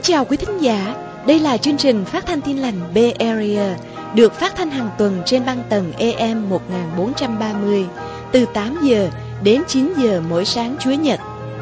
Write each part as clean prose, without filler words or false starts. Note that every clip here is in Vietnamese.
chào quý thính giả, đây là chương trình phát thanh Tin lành Bay Area, được phát thanh hàng tuần trên băng tần AM 1430, từ 8 giờ đến 9 giờ mỗi sáng Chủ nhật.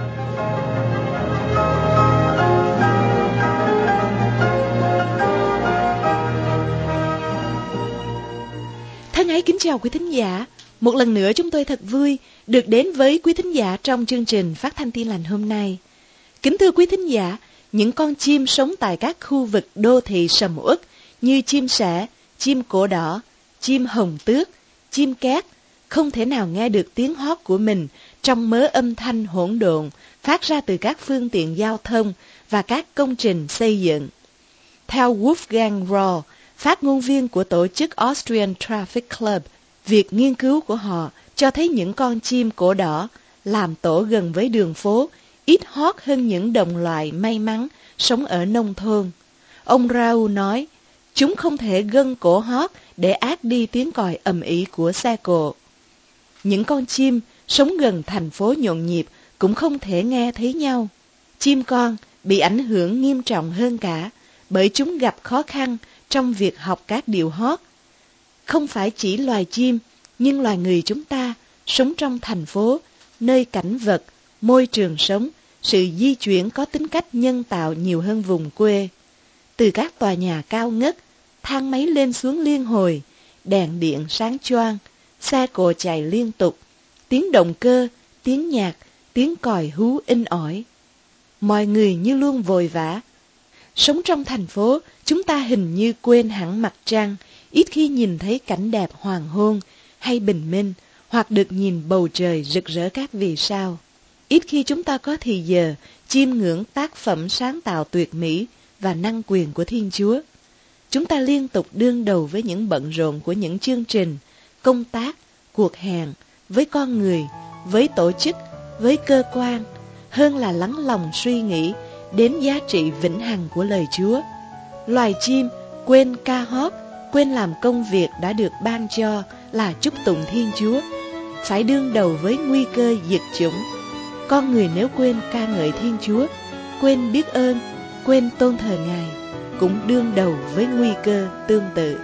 Thân ái kính chào quý thính giả, một lần nữa chúng tôi thật vui được đến với quý thính giả trong chương trình phát thanh Tin lành hôm nay. Kính thưa quý thính giả, những con chim sống tại các khu vực đô thị sầm uất như chim sẻ, chim cổ đỏ, chim hồng tước, chim cát không thể nào nghe được tiếng hót của mình trong mớ âm thanh hỗn độn phát ra từ các phương tiện giao thông và các công trình xây dựng. Theo Wolfgang Rohr, phát ngôn viên của tổ chức Austrian Traffic Club, việc nghiên cứu của họ cho thấy những con chim cổ đỏ làm tổ gần với đường phố ít hót hơn những đồng loại may mắn sống ở nông thôn. Ông Raoul nói, chúng không thể gân cổ hót để át đi tiếng còi ầm ĩ của xe cộ. Những con chim sống gần thành phố nhộn nhịp cũng không thể nghe thấy nhau. Chim con bị ảnh hưởng nghiêm trọng hơn cả, bởi chúng gặp khó khăn trong việc học các điệu hót. Không phải chỉ loài chim, nhưng loài người chúng ta sống trong thành phố, nơi cảnh vật, môi trường sống, sự di chuyển có tính cách nhân tạo nhiều hơn vùng quê. Từ các tòa nhà cao ngất, thang máy lên xuống liên hồi, đèn điện sáng choang, xe cộ chạy liên tục, tiếng động cơ, tiếng nhạc, tiếng còi hú inh ỏi. Mọi người như luôn vội vã. Sống trong thành phố, chúng ta hình như quên hẳn mặt trăng, ít khi nhìn thấy cảnh đẹp hoàng hôn hay bình minh, hoặc được nhìn bầu trời rực rỡ các vì sao. Ít khi chúng ta có thì giờ chiêm ngưỡng tác phẩm sáng tạo tuyệt mỹ và năng quyền của Thiên Chúa. Chúng ta liên tục đương đầu với những bận rộn của những chương trình, công tác, cuộc hẹn, với con người, với tổ chức, với cơ quan, hơn là lắng lòng suy nghĩ đến giá trị vĩnh hằng của lời Chúa. Loài chim quên ca hót, quên làm công việc đã được ban cho là chúc tụng Thiên Chúa, phải đương đầu với nguy cơ diệt chủng. Con người nếu quên ca ngợi Thiên Chúa, quên biết ơn, quên tôn thờ Ngài, cũng đương đầu với nguy cơ tương tự.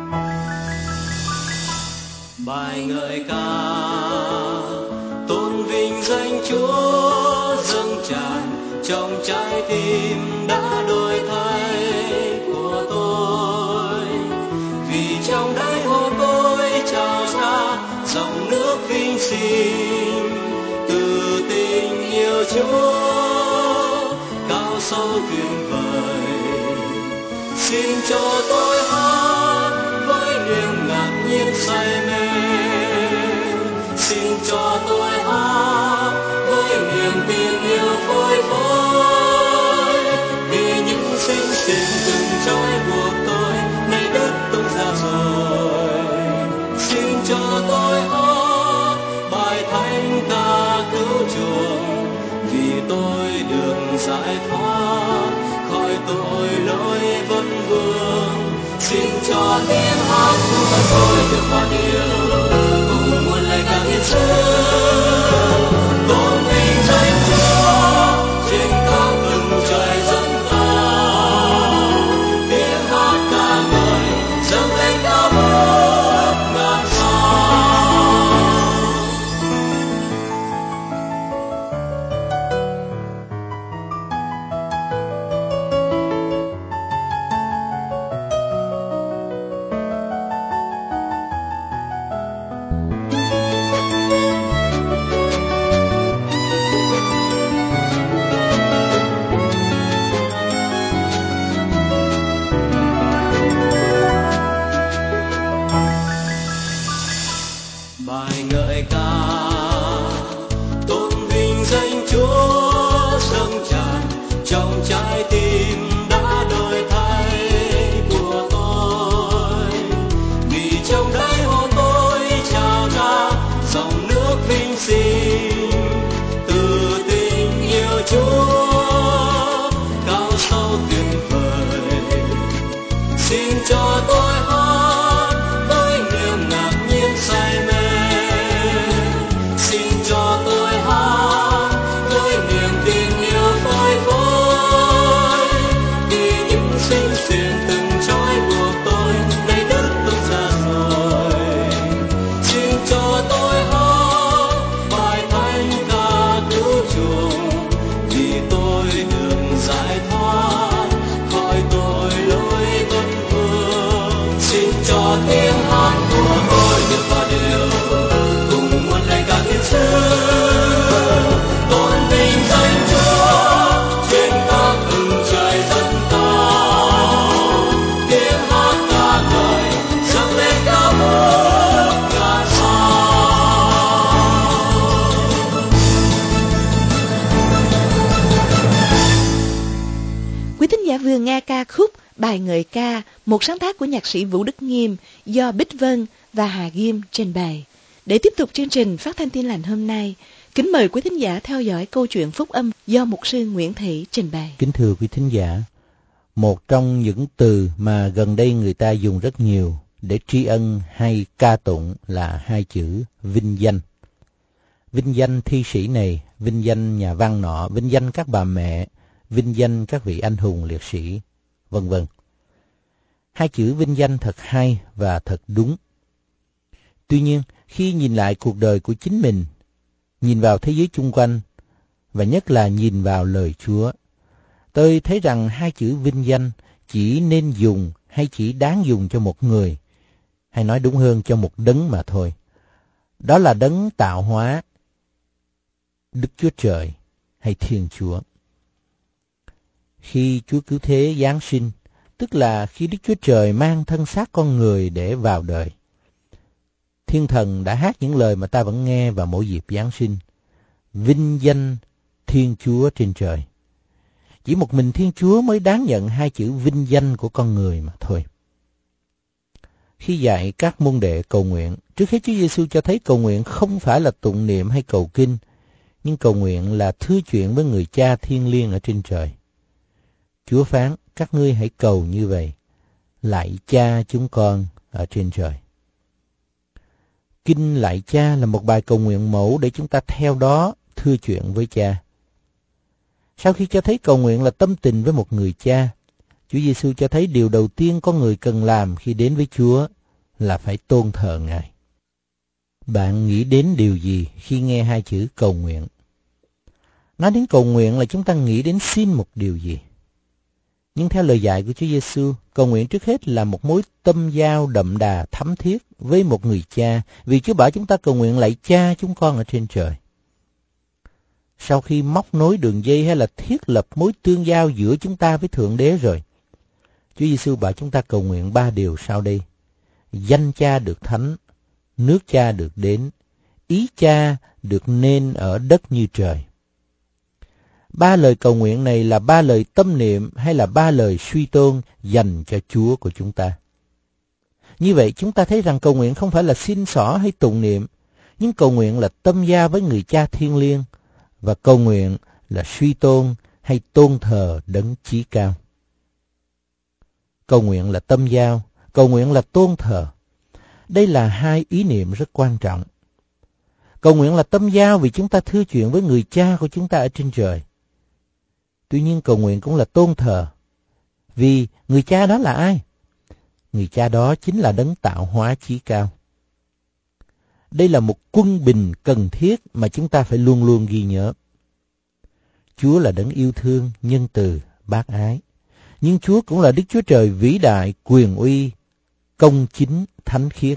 Bài ngợi ca tôn vinh danh Chúa dâng tràn trong trái tim đã đổi thay của tôi, vì trong đáy hồn tôi trào ra dòng nước vinh sinh từ tình yêu Chúa cao sâu tuyệt vời. Xin cho tôi hát với niềm ngạc nhiên say mê, xin cho tôi hát với niềm tin yêu phơi phới, vì những sinh tình từng trói buộc tôi nay đứt tung ra rồi. Xin cho tôi hát bài thánh ca cứu chuộc, vì tôi được giải thoát khỏi tội lỗi vấn vương. Xin cho tiếng hát của tôi được hòa điệu cùng muôn lời ca hiến dâng, tôn vinh danh Chúa trên các vùng trời rất cao. Tiếng hát ca ngợi dâng lên cao vút ngàn sao. vừa nghe ca khúc Bài Ngợi Ca, một sáng tác của nhạc sĩ Vũ Đức Nghiêm do Bích Vân và Hà Ghim trình bày. Để tiếp tục chương trình Phát thanh Tin Lành hôm nay, kính mời quý thính giả theo dõi câu chuyện phúc âm do mục sư Nguyễn Thị trình bày. Kính thưa quý thính giả, một trong những từ mà gần đây người ta dùng rất nhiều để tri ân hay ca tụng là hai chữ vinh danh. Vinh danh thi sĩ này, vinh danh nhà văn nọ, vinh danh các bà mẹ, vinh danh các vị anh hùng liệt sĩ, vân vân. Hai chữ vinh danh thật hay và thật đúng. Tuy nhiên, khi nhìn lại cuộc đời của chính mình, nhìn vào thế giới chung quanh, và nhất là nhìn vào lời Chúa, tôi thấy rằng hai chữ vinh danh chỉ nên dùng hay chỉ đáng dùng cho một người, hay nói đúng hơn cho một đấng mà thôi. Đó là đấng tạo hóa, Đức Chúa Trời hay Thiên Chúa. Khi Chúa Cứu Thế giáng sinh, tức là khi Đức Chúa Trời mang thân xác con người để vào đời, thiên thần đã hát những lời mà ta vẫn nghe vào mỗi dịp giáng sinh: vinh danh Thiên Chúa trên trời. Chỉ một mình Thiên Chúa mới đáng nhận hai chữ vinh danh của con người mà thôi. Khi dạy các môn đệ cầu nguyện, trước hết Chúa Giêsu cho thấy cầu nguyện không phải là tụng niệm hay cầu kinh, nhưng cầu nguyện là thưa chuyện với người Cha thiêng liêng ở trên trời. Chúa phán: các ngươi hãy cầu như vậy: lạy Cha chúng con ở trên trời. Kinh Lạy Cha là một bài cầu nguyện mẫu để chúng ta theo đó thưa chuyện với Cha. Sau khi cho thấy cầu nguyện là tâm tình với một người Cha, Chúa Giêsu cho thấy điều đầu tiên con người cần làm khi đến với Chúa là phải tôn thờ Ngài. Bạn nghĩ đến điều gì khi nghe hai chữ cầu nguyện? Nói đến cầu nguyện là chúng ta nghĩ đến xin một điều gì. Nhưng theo lời dạy của Chúa Giêsu, cầu nguyện trước hết là một mối tâm giao đậm đà thắm thiết với một người Cha, vì Chúa bảo chúng ta cầu nguyện lạy Cha chúng con ở trên trời. Sau khi móc nối đường dây hay là thiết lập mối tương giao giữa chúng ta với Thượng Đế rồi, Chúa Giêsu bảo chúng ta cầu nguyện 3 điều sau đây: danh Cha được thánh, nước Cha được đến, ý Cha được nên ở đất như trời. 3 lời cầu nguyện này là 3 lời tâm niệm hay là 3 lời suy tôn dành cho Chúa của chúng ta. Như vậy chúng ta thấy rằng cầu nguyện không phải là xin xỏ hay tụng niệm, nhưng cầu nguyện là tâm giao với người Cha thiêng liêng, và cầu nguyện là suy tôn hay tôn thờ đấng chí cao. Cầu nguyện là tâm giao, cầu nguyện là tôn thờ. Đây là hai ý niệm rất quan trọng. Cầu nguyện là tâm giao vì chúng ta thưa chuyện với người Cha của chúng ta ở trên trời. Tuy nhiên cầu nguyện cũng là tôn thờ, vì người Cha đó là ai? Người Cha đó chính là đấng tạo hóa chí cao. Đây là một quân bình cần thiết mà chúng ta phải luôn luôn ghi nhớ. Chúa là đấng yêu thương, nhân từ, bác ái. Nhưng Chúa cũng là Đức Chúa Trời vĩ đại, quyền uy, công chính, thánh khiết.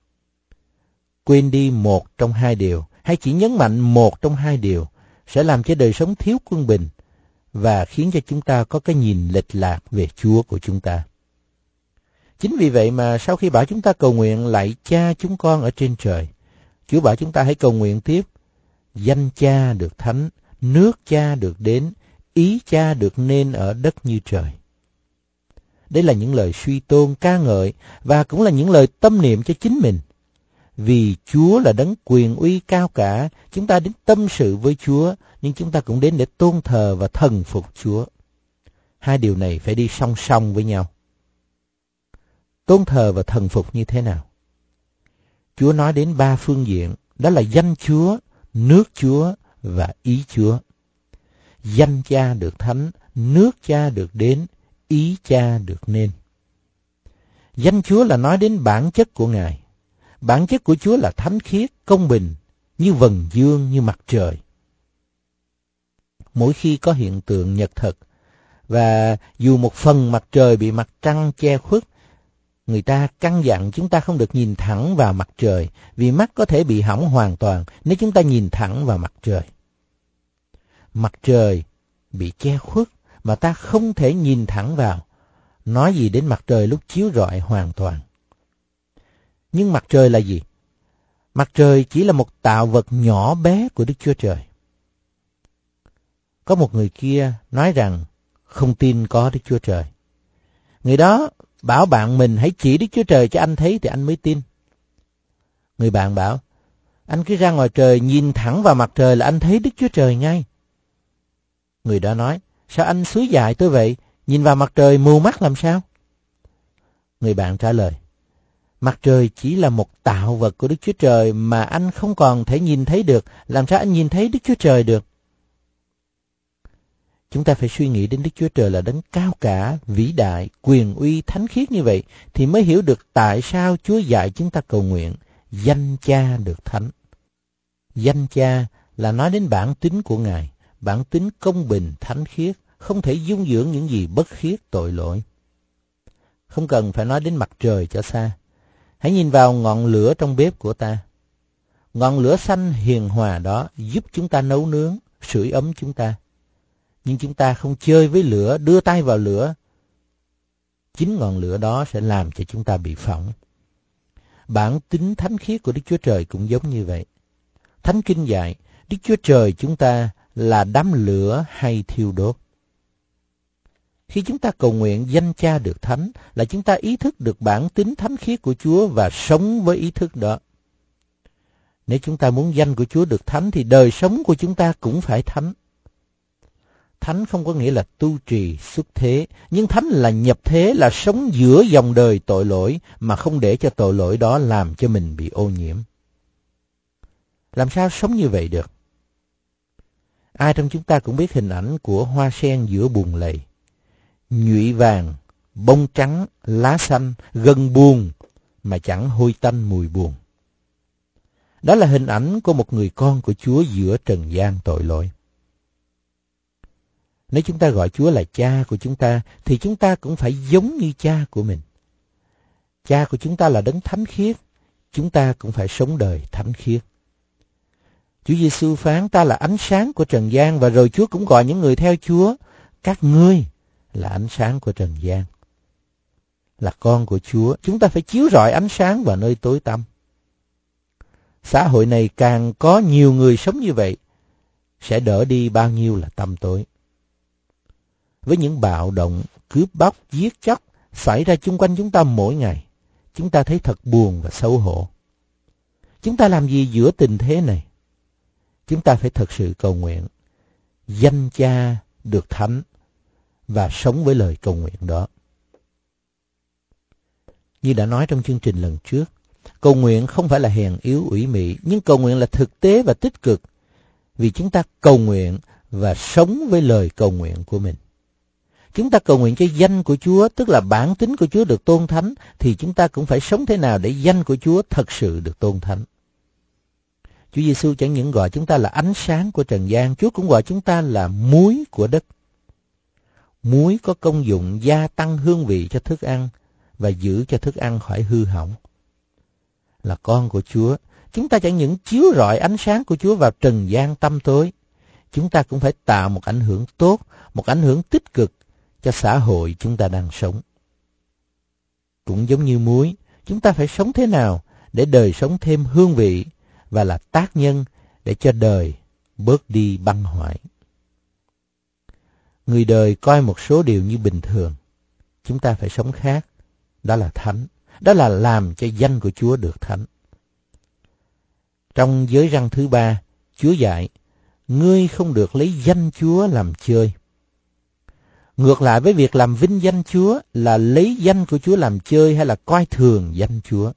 Quên đi một trong hai điều, hay chỉ nhấn mạnh một trong hai điều, sẽ làm cho đời sống thiếu quân bình và khiến cho chúng ta có cái nhìn lệch lạc về Chúa của chúng ta. Chính vì vậy mà sau khi bảo chúng ta cầu nguyện lạy Cha chúng con ở trên trời, Chúa bảo chúng ta hãy cầu nguyện tiếp: danh Cha được thánh, nước Cha được đến, ý Cha được nên ở đất như trời. Đây là những lời suy tôn ca ngợi và cũng là những lời tâm niệm cho chính mình. Vì Chúa là đấng quyền uy cao cả, chúng ta đến tâm sự với Chúa, nhưng chúng ta cũng đến để tôn thờ và thần phục Chúa. Hai điều này phải đi song song với nhau. Tôn thờ và thần phục như thế nào? Chúa nói đến 3 phương diện, đó là danh Chúa, nước Chúa và ý Chúa. Danh Cha được thánh, nước Cha được đến, ý Cha được nên. Danh Chúa là nói đến bản chất của Ngài. Bản chất của Chúa là thánh khiết, công bình, như vầng dương, như mặt trời. Mỗi khi có hiện tượng nhật thực, và dù một phần mặt trời bị mặt trăng che khuất, người ta căn dặn chúng ta không được nhìn thẳng vào mặt trời, vì mắt có thể bị hỏng hoàn toàn nếu chúng ta nhìn thẳng vào mặt trời. Mặt trời bị che khuất mà ta không thể nhìn thẳng vào, nói gì đến mặt trời lúc chiếu rọi hoàn toàn. Nhưng mặt trời là gì? Mặt trời chỉ là một tạo vật nhỏ bé của Đức Chúa Trời. Có một người kia nói rằng không tin có Đức Chúa Trời. Người đó bảo bạn mình hãy chỉ Đức Chúa Trời cho anh thấy thì anh mới tin. Người bạn bảo, anh cứ ra ngoài trời nhìn thẳng vào mặt trời là anh thấy Đức Chúa Trời ngay. Người đó nói, sao anh suối dại tôi vậy, nhìn vào mặt trời mù mắt làm sao? Người bạn trả lời, mặt trời chỉ là một tạo vật của Đức Chúa Trời mà anh không còn thể nhìn thấy được, làm sao anh nhìn thấy Đức Chúa Trời được? Chúng ta phải suy nghĩ đến Đức Chúa Trời là đấng cao cả, vĩ đại, quyền uy, thánh khiết như vậy, thì mới hiểu được tại sao Chúa dạy chúng ta cầu nguyện, danh Cha được thánh. Danh Cha là nói đến bản tính của Ngài, bản tính công bình, thánh khiết, không thể dung dưỡng những gì bất khiết, tội lỗi. Không cần phải nói đến mặt trời cho xa. Hãy nhìn vào ngọn lửa trong bếp của ta. Ngọn lửa xanh hiền hòa đó giúp chúng ta nấu nướng, sưởi ấm chúng ta. Nhưng chúng ta không chơi với lửa, đưa tay vào lửa. Chính ngọn lửa đó sẽ làm cho chúng ta bị phỏng. Bản tính thánh khiết của Đức Chúa Trời cũng giống như vậy. Thánh Kinh dạy, Đức Chúa Trời chúng ta là đám lửa hay thiêu đốt. Khi chúng ta cầu nguyện danh Cha được thánh là chúng ta ý thức được bản tính thánh khiết của Chúa và sống với ý thức đó. Nếu chúng ta muốn danh của Chúa được thánh thì đời sống của chúng ta cũng phải thánh. Thánh không có nghĩa là tu trì xuất thế, nhưng thánh là nhập thế, là sống giữa dòng đời tội lỗi mà không để cho tội lỗi đó làm cho mình bị ô nhiễm. Làm sao sống như vậy được? Ai trong chúng ta cũng biết hình ảnh của hoa sen giữa bùn lầy. Nhụy vàng, bông trắng, lá xanh, gần buồn mà chẳng hôi tanh mùi buồn. Đó là hình ảnh của một người con của Chúa giữa trần gian tội lỗi. Nếu chúng ta gọi Chúa là Cha của chúng ta, thì chúng ta cũng phải giống như Cha của mình. Cha của chúng ta là đấng thánh khiết, chúng ta cũng phải sống đời thánh khiết. Chúa Giêsu phán ta là ánh sáng của trần gian, và rồi Chúa cũng gọi những người theo Chúa, các ngươi là ánh sáng của trần gian. Là con của Chúa, chúng ta phải chiếu rọi ánh sáng vào nơi tối tăm. Xã hội này càng có nhiều người sống như vậy, sẽ đỡ đi bao nhiêu là tăm tối. Với những bạo động, cướp bóc, giết chóc xảy ra chung quanh chúng ta mỗi ngày, chúng ta thấy thật buồn và xấu hổ. Chúng ta làm gì giữa tình thế này? Chúng ta phải thật sự cầu nguyện, danh Cha được thánh và sống với lời cầu nguyện đó. Như đã nói trong chương trình lần trước, cầu nguyện không phải là hèn yếu ủy mị, nhưng cầu nguyện là thực tế và tích cực, vì chúng ta cầu nguyện và sống với lời cầu nguyện của mình. Chúng ta cầu nguyện cho danh của Chúa, tức là bản tính của Chúa được tôn thánh, thì chúng ta cũng phải sống thế nào để danh của Chúa thật sự được tôn thánh. Chúa Giêsu chẳng những gọi chúng ta là ánh sáng của trần gian, Chúa cũng gọi chúng ta là muối của đất. Muối có công dụng gia tăng hương vị cho thức ăn và giữ cho thức ăn khỏi hư hỏng. Là con của Chúa, chúng ta chẳng những chiếu rọi ánh sáng của Chúa vào trần gian tăm tối, chúng ta cũng phải tạo một ảnh hưởng tốt, một ảnh hưởng tích cực cho xã hội chúng ta đang sống. Cũng giống như muối, chúng ta phải sống thế nào để đời sống thêm hương vị và là tác nhân để cho đời bớt đi băng hoại. Người đời coi một số điều như bình thường, chúng ta phải sống khác, đó là thánh, đó là làm cho danh của Chúa được thánh. Trong giới răn thứ 3, Chúa dạy, ngươi không được lấy danh Chúa làm chơi. Ngược lại với việc làm vinh danh Chúa là lấy danh của Chúa làm chơi hay là coi thường danh Chúa.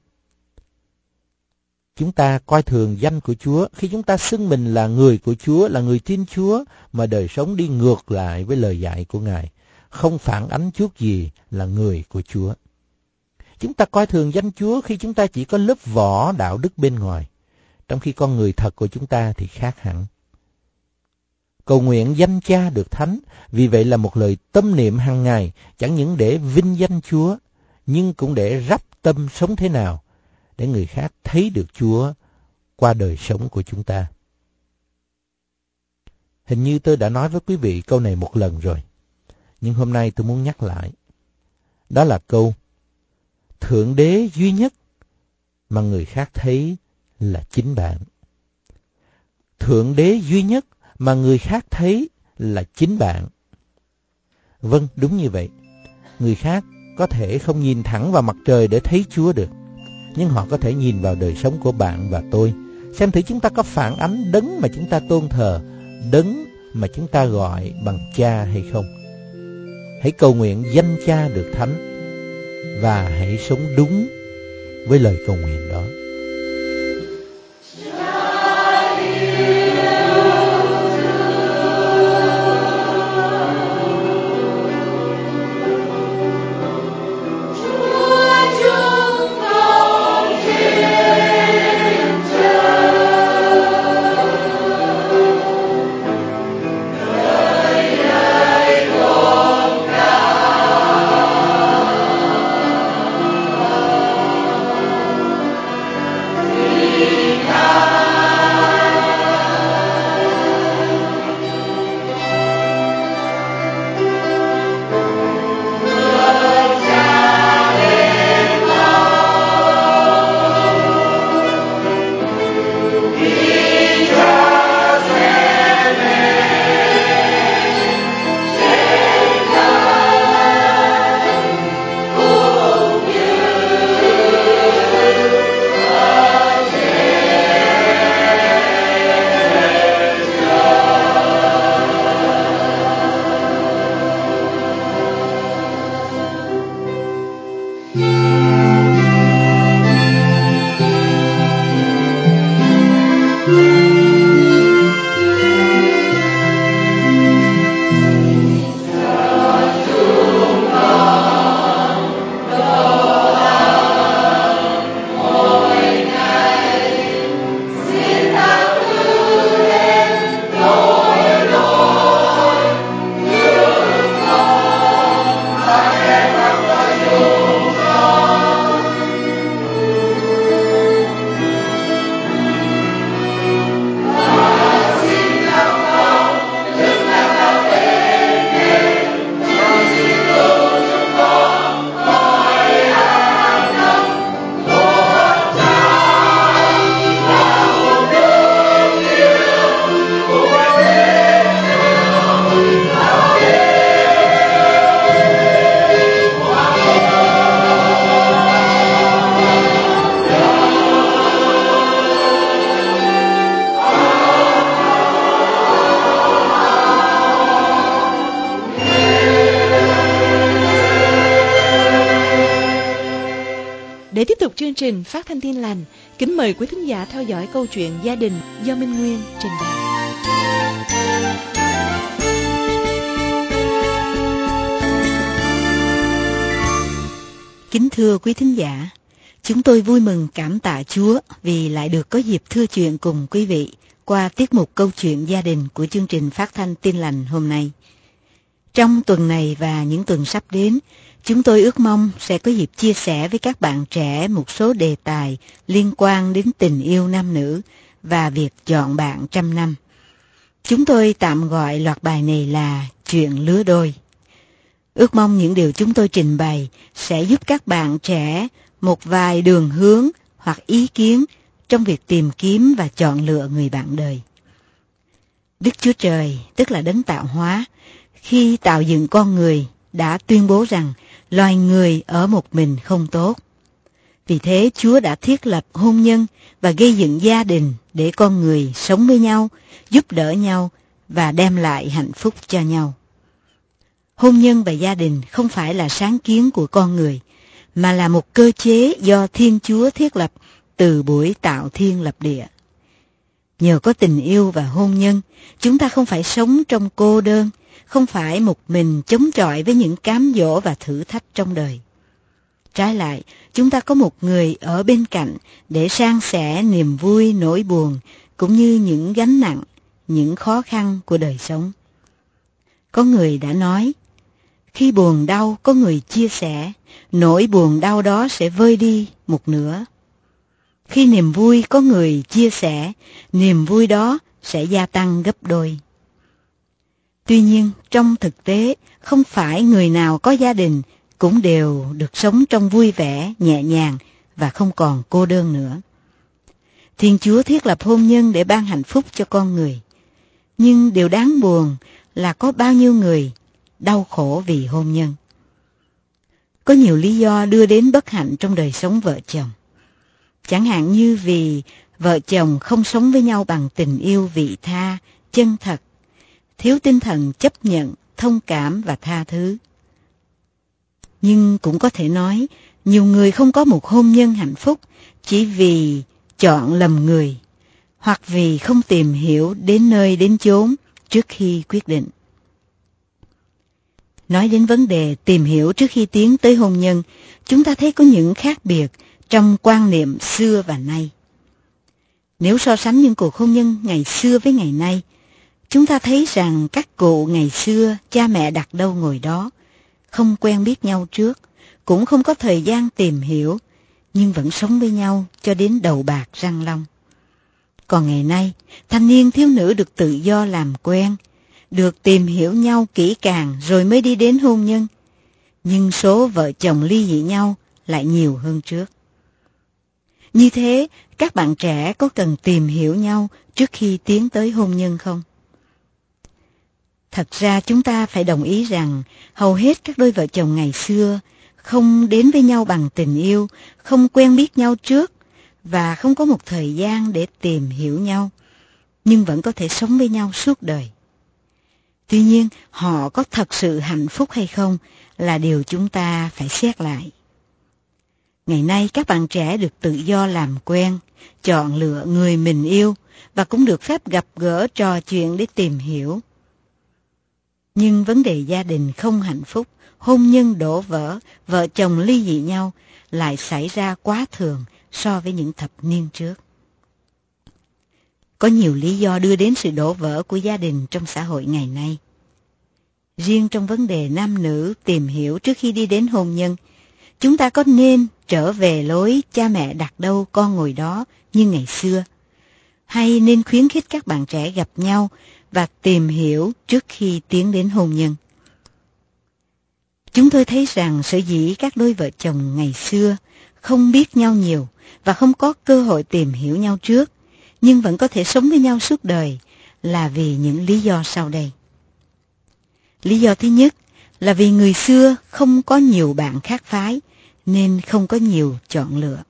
Chúng ta coi thường danh của Chúa khi chúng ta xưng mình là người của Chúa, là người tin Chúa, mà đời sống đi ngược lại với lời dạy của Ngài, không phản ánh chút gì là người của Chúa. Chúng ta coi thường danh Chúa khi chúng ta chỉ có lớp vỏ đạo đức bên ngoài, trong khi con người thật của chúng ta thì khác hẳn. Cầu nguyện danh Cha được thánh, vì vậy là một lời tâm niệm hàng ngày, chẳng những để vinh danh Chúa, nhưng cũng để rắp tâm sống thế nào để người khác thấy được Chúa qua đời sống của chúng ta. Hình như tôi đã nói với quý vị câu này một lần rồi, nhưng hôm nay tôi muốn nhắc lại. Đó là câu, Thượng Đế duy nhất mà người khác thấy là chính bạn. Thượng Đế duy nhất mà người khác thấy là chính bạn. Vâng, đúng như vậy. Người khác có thể không nhìn thẳng vào mặt trời để thấy Chúa được, nhưng họ có thể nhìn vào đời sống của bạn và tôi, xem thử chúng ta có phản ánh đấng mà chúng ta tôn thờ, đấng mà chúng ta gọi bằng Cha hay không. Hãy cầu nguyện danh Cha được thánh và hãy sống đúng với lời cầu nguyện đó. Để tiếp tục chương trình Phát thanh Tin Lành, kính mời quý thính giả theo dõi câu chuyện gia đình do Minh Nguyên trình bày. Kính thưa quý thính giả, chúng tôi vui mừng cảm tạ Chúa vì lại được có dịp thưa chuyện cùng quý vị qua tiết mục câu chuyện gia đình của chương trình Phát thanh Tin Lành hôm nay. Trong tuần này và những tuần sắp đến, chúng tôi ước mong sẽ có dịp chia sẻ với các bạn trẻ một số đề tài liên quan đến tình yêu nam nữ và việc chọn bạn trăm năm. Chúng tôi tạm gọi loạt bài này là chuyện lứa đôi. Ước mong những điều chúng tôi trình bày sẽ giúp các bạn trẻ một vài đường hướng hoặc ý kiến trong việc tìm kiếm và chọn lựa người bạn đời. Đức Chúa Trời, tức là đấng tạo hóa, khi tạo dựng con người đã tuyên bố rằng loài người ở một mình không tốt. Vì thế Chúa đã thiết lập hôn nhân và gây dựng gia đình để con người sống với nhau, giúp đỡ nhau và đem lại hạnh phúc cho nhau. Hôn nhân và gia đình không phải là sáng kiến của con người, mà là một cơ chế do Thiên Chúa thiết lập từ buổi tạo thiên lập địa. Nhờ có tình yêu và hôn nhân, chúng ta không phải sống trong cô đơn, không phải một mình chống chọi với những cám dỗ và thử thách trong đời. Trái lại, chúng ta có một người ở bên cạnh để san sẻ niềm vui, nỗi buồn, cũng như những gánh nặng, những khó khăn của đời sống. Có người đã nói, khi buồn đau có người chia sẻ, nỗi buồn đau đó sẽ vơi đi một nửa. Khi niềm vui có người chia sẻ, niềm vui đó sẽ gia tăng gấp đôi. Tuy nhiên, trong thực tế, không phải người nào có gia đình cũng đều được sống trong vui vẻ, nhẹ nhàng và không còn cô đơn nữa. Thiên Chúa thiết lập hôn nhân để ban hạnh phúc cho con người. Nhưng điều đáng buồn là có bao nhiêu người đau khổ vì hôn nhân. Có nhiều lý do đưa đến bất hạnh trong đời sống vợ chồng. Chẳng hạn như vì vợ chồng không sống với nhau bằng tình yêu vị tha, chân thật, thiếu tinh thần chấp nhận, thông cảm và tha thứ. Nhưng cũng có thể nói, nhiều người không có một hôn nhân hạnh phúc chỉ vì chọn lầm người, hoặc vì không tìm hiểu đến nơi đến chốn trước khi quyết định. Nói đến vấn đề tìm hiểu trước khi tiến tới hôn nhân, chúng ta thấy có những khác biệt trong quan niệm xưa và nay. Nếu so sánh những cuộc hôn nhân ngày xưa với ngày nay, chúng ta thấy rằng các cụ ngày xưa cha mẹ đặt đâu ngồi đó, không quen biết nhau trước, cũng không có thời gian tìm hiểu, nhưng vẫn sống với nhau cho đến đầu bạc răng long. Còn ngày nay, thanh niên thiếu nữ được tự do làm quen, được tìm hiểu nhau kỹ càng rồi mới đi đến hôn nhân, nhưng số vợ chồng ly dị nhau lại nhiều hơn trước. Như thế, các bạn trẻ có cần tìm hiểu nhau trước khi tiến tới hôn nhân không? Thật ra chúng ta phải đồng ý rằng hầu hết các đôi vợ chồng ngày xưa không đến với nhau bằng tình yêu, không quen biết nhau trước và không có một thời gian để tìm hiểu nhau, nhưng vẫn có thể sống với nhau suốt đời. Tuy nhiên, họ có thật sự hạnh phúc hay không là điều chúng ta phải xét lại. Ngày nay các bạn trẻ được tự do làm quen, chọn lựa người mình yêu và cũng được phép gặp gỡ trò chuyện để tìm hiểu. Nhưng vấn đề gia đình không hạnh phúc, hôn nhân đổ vỡ, vợ chồng ly dị nhau lại xảy ra quá thường so với những thập niên trước. Có nhiều lý do đưa đến sự đổ vỡ của gia đình trong xã hội ngày nay. Riêng trong vấn đề nam nữ tìm hiểu trước khi đi đến hôn nhân, chúng ta có nên trở về lối cha mẹ đặt đâu con ngồi đó như ngày xưa, hay nên khuyến khích các bạn trẻ gặp nhau và tìm hiểu trước khi tiến đến hôn nhân? Chúng tôi thấy rằng sở dĩ các đôi vợ chồng ngày xưa không biết nhau nhiều và không có cơ hội tìm hiểu nhau trước, nhưng vẫn có thể sống với nhau suốt đời là vì những lý do sau đây. Lý do thứ nhất là vì người xưa không có nhiều bạn khác phái, nên không có nhiều chọn lựa.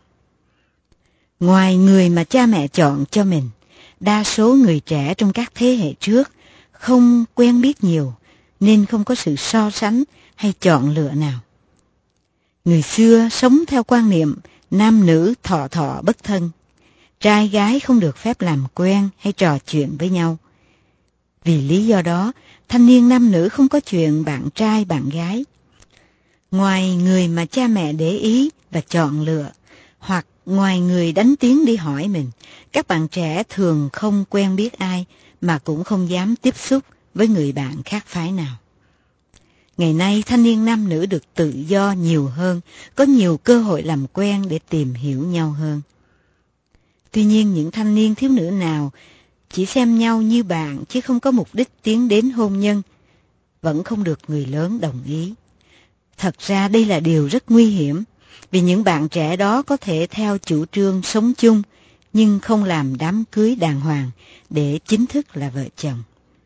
Ngoài người mà cha mẹ chọn cho mình, đa số người trẻ trong các thế hệ trước không quen biết nhiều, nên không có sự so sánh hay chọn lựa nào. Người xưa sống theo quan niệm nam nữ thọ thọ bất thân, trai gái không được phép làm quen hay trò chuyện với nhau. Vì lý do đó, thanh niên nam nữ không có chuyện bạn trai bạn gái. Ngoài người mà cha mẹ để ý và chọn lựa, hoặc ngoài người đánh tiếng đi hỏi mình, các bạn trẻ thường không quen biết ai mà cũng không dám tiếp xúc với người bạn khác phái nào. Ngày nay thanh niên nam nữ được tự do nhiều hơn, có nhiều cơ hội làm quen để tìm hiểu nhau hơn. Tuy nhiên những thanh niên thiếu nữ nào chỉ xem nhau như bạn chứ không có mục đích tiến đến hôn nhân vẫn không được người lớn đồng ý. Thật ra đây là điều rất nguy hiểm, vì những bạn trẻ đó có thể theo chủ trương sống chung nhưng không làm đám cưới đàng hoàng để chính thức là vợ chồng.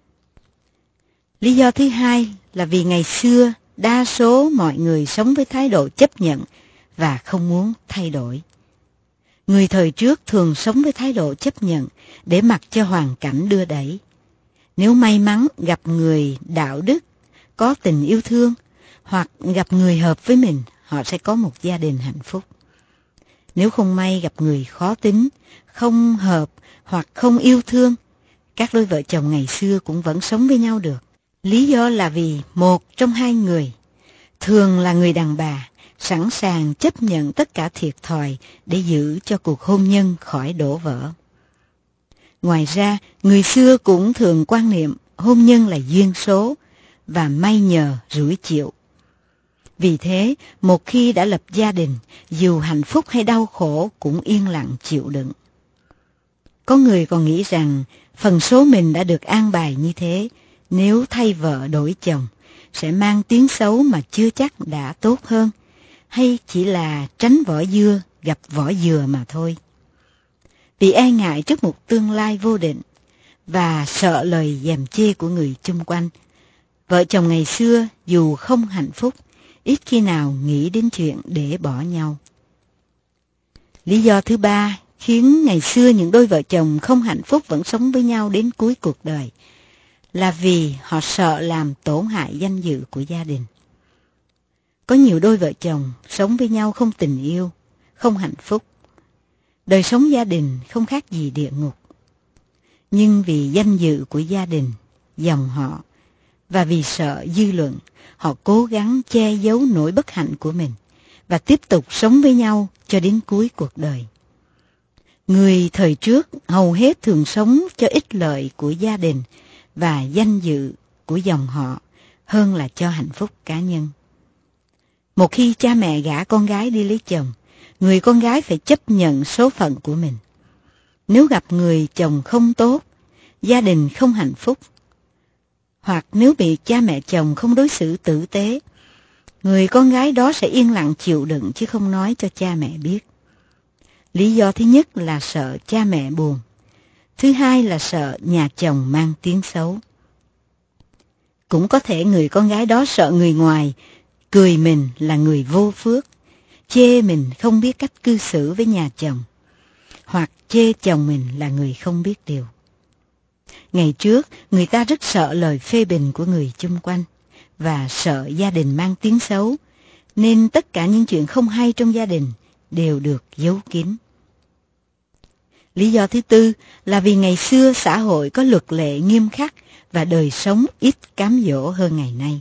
Lý do thứ hai là vì ngày xưa đa số mọi người sống với thái độ chấp nhận và không muốn thay đổi. Người thời trước thường sống với thái độ chấp nhận để mặc cho hoàn cảnh đưa đẩy. Nếu may mắn gặp người đạo đức, có tình yêu thương, hoặc gặp người hợp với mình, họ sẽ có một gia đình hạnh phúc. Nếu không may gặp người khó tính, không hợp hoặc không yêu thương, các đôi vợ chồng ngày xưa cũng vẫn sống với nhau được. Lý do là vì một trong hai người, thường là người đàn bà, sẵn sàng chấp nhận tất cả thiệt thòi để giữ cho cuộc hôn nhân khỏi đổ vỡ. Ngoài ra, người xưa cũng thường quan niệm hôn nhân là duyên số và may nhờ rủi chịu. Vì thế, một khi đã lập gia đình, dù hạnh phúc hay đau khổ cũng yên lặng chịu đựng. Có người còn nghĩ rằng phần số mình đã được an bài như thế, nếu thay vợ đổi chồng sẽ mang tiếng xấu mà chưa chắc đã tốt hơn, hay chỉ là tránh vỏ dưa gặp vỏ dừa mà thôi. Vì e ngại trước một tương lai vô định và sợ lời gièm chê của người chung quanh, Vợ chồng ngày xưa dù không hạnh phúc, ít khi nào nghĩ đến chuyện để bỏ nhau. Lý do thứ ba khiến ngày xưa những đôi vợ chồng không hạnh phúc vẫn sống với nhau đến cuối cuộc đời là vì họ sợ làm tổn hại danh dự của gia đình. Có nhiều đôi vợ chồng sống với nhau không tình yêu, không hạnh phúc. Đời sống gia đình không khác gì địa ngục. Nhưng vì danh dự của gia đình, dòng họ và vì sợ dư luận, họ cố gắng che giấu nỗi bất hạnh của mình và tiếp tục sống với nhau cho đến cuối cuộc đời. Người thời trước hầu hết thường sống cho ích lợi của gia đình và danh dự của dòng họ hơn là cho hạnh phúc cá nhân. Một khi cha mẹ gả con gái đi lấy chồng, người con gái phải chấp nhận số phận của mình. Nếu gặp người chồng không tốt, gia đình không hạnh phúc, hoặc nếu bị cha mẹ chồng không đối xử tử tế, người con gái đó sẽ yên lặng chịu đựng chứ không nói cho cha mẹ biết. Lý do thứ nhất là sợ cha mẹ buồn. Thứ hai là sợ nhà chồng mang tiếng xấu. Cũng có thể người con gái đó sợ người ngoài cười mình là người vô phước, chê mình không biết cách cư xử với nhà chồng, hoặc chê chồng mình là người không biết điều. Ngày trước, người ta rất sợ lời phê bình của người chung quanh và sợ gia đình mang tiếng xấu, nên tất cả những chuyện không hay trong gia đình đều được giấu kín. Lý do thứ tư là vì ngày xưa xã hội có luật lệ nghiêm khắc và đời sống ít cám dỗ hơn ngày nay.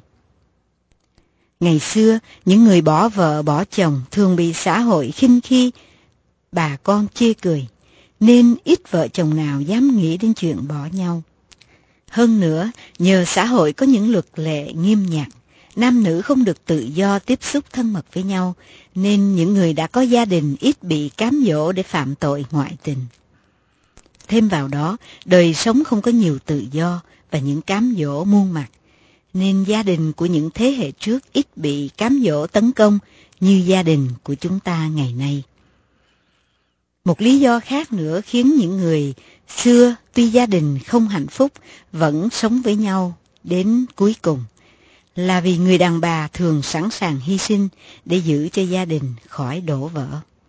Ngày xưa, những người bỏ vợ bỏ chồng thường bị xã hội khinh khi, bà con chê cười, nên ít vợ chồng nào dám nghĩ đến chuyện bỏ nhau. Hơn nữa, nhờ xã hội có những luật lệ nghiêm ngặt, nam nữ không được tự do tiếp xúc thân mật với nhau, nên những người đã có gia đình ít bị cám dỗ để phạm tội ngoại tình. Thêm vào đó, đời sống không có nhiều tự do và những cám dỗ muôn mặt, nên gia đình của những thế hệ trước ít bị cám dỗ tấn công như gia đình của chúng ta ngày nay. Một lý do khác nữa khiến những người xưa tuy gia đình không hạnh phúc vẫn sống với nhau đến cuối cùng là vì người đàn bà thường sẵn sàng hy sinh để giữ cho gia đình khỏi đổ vỡ.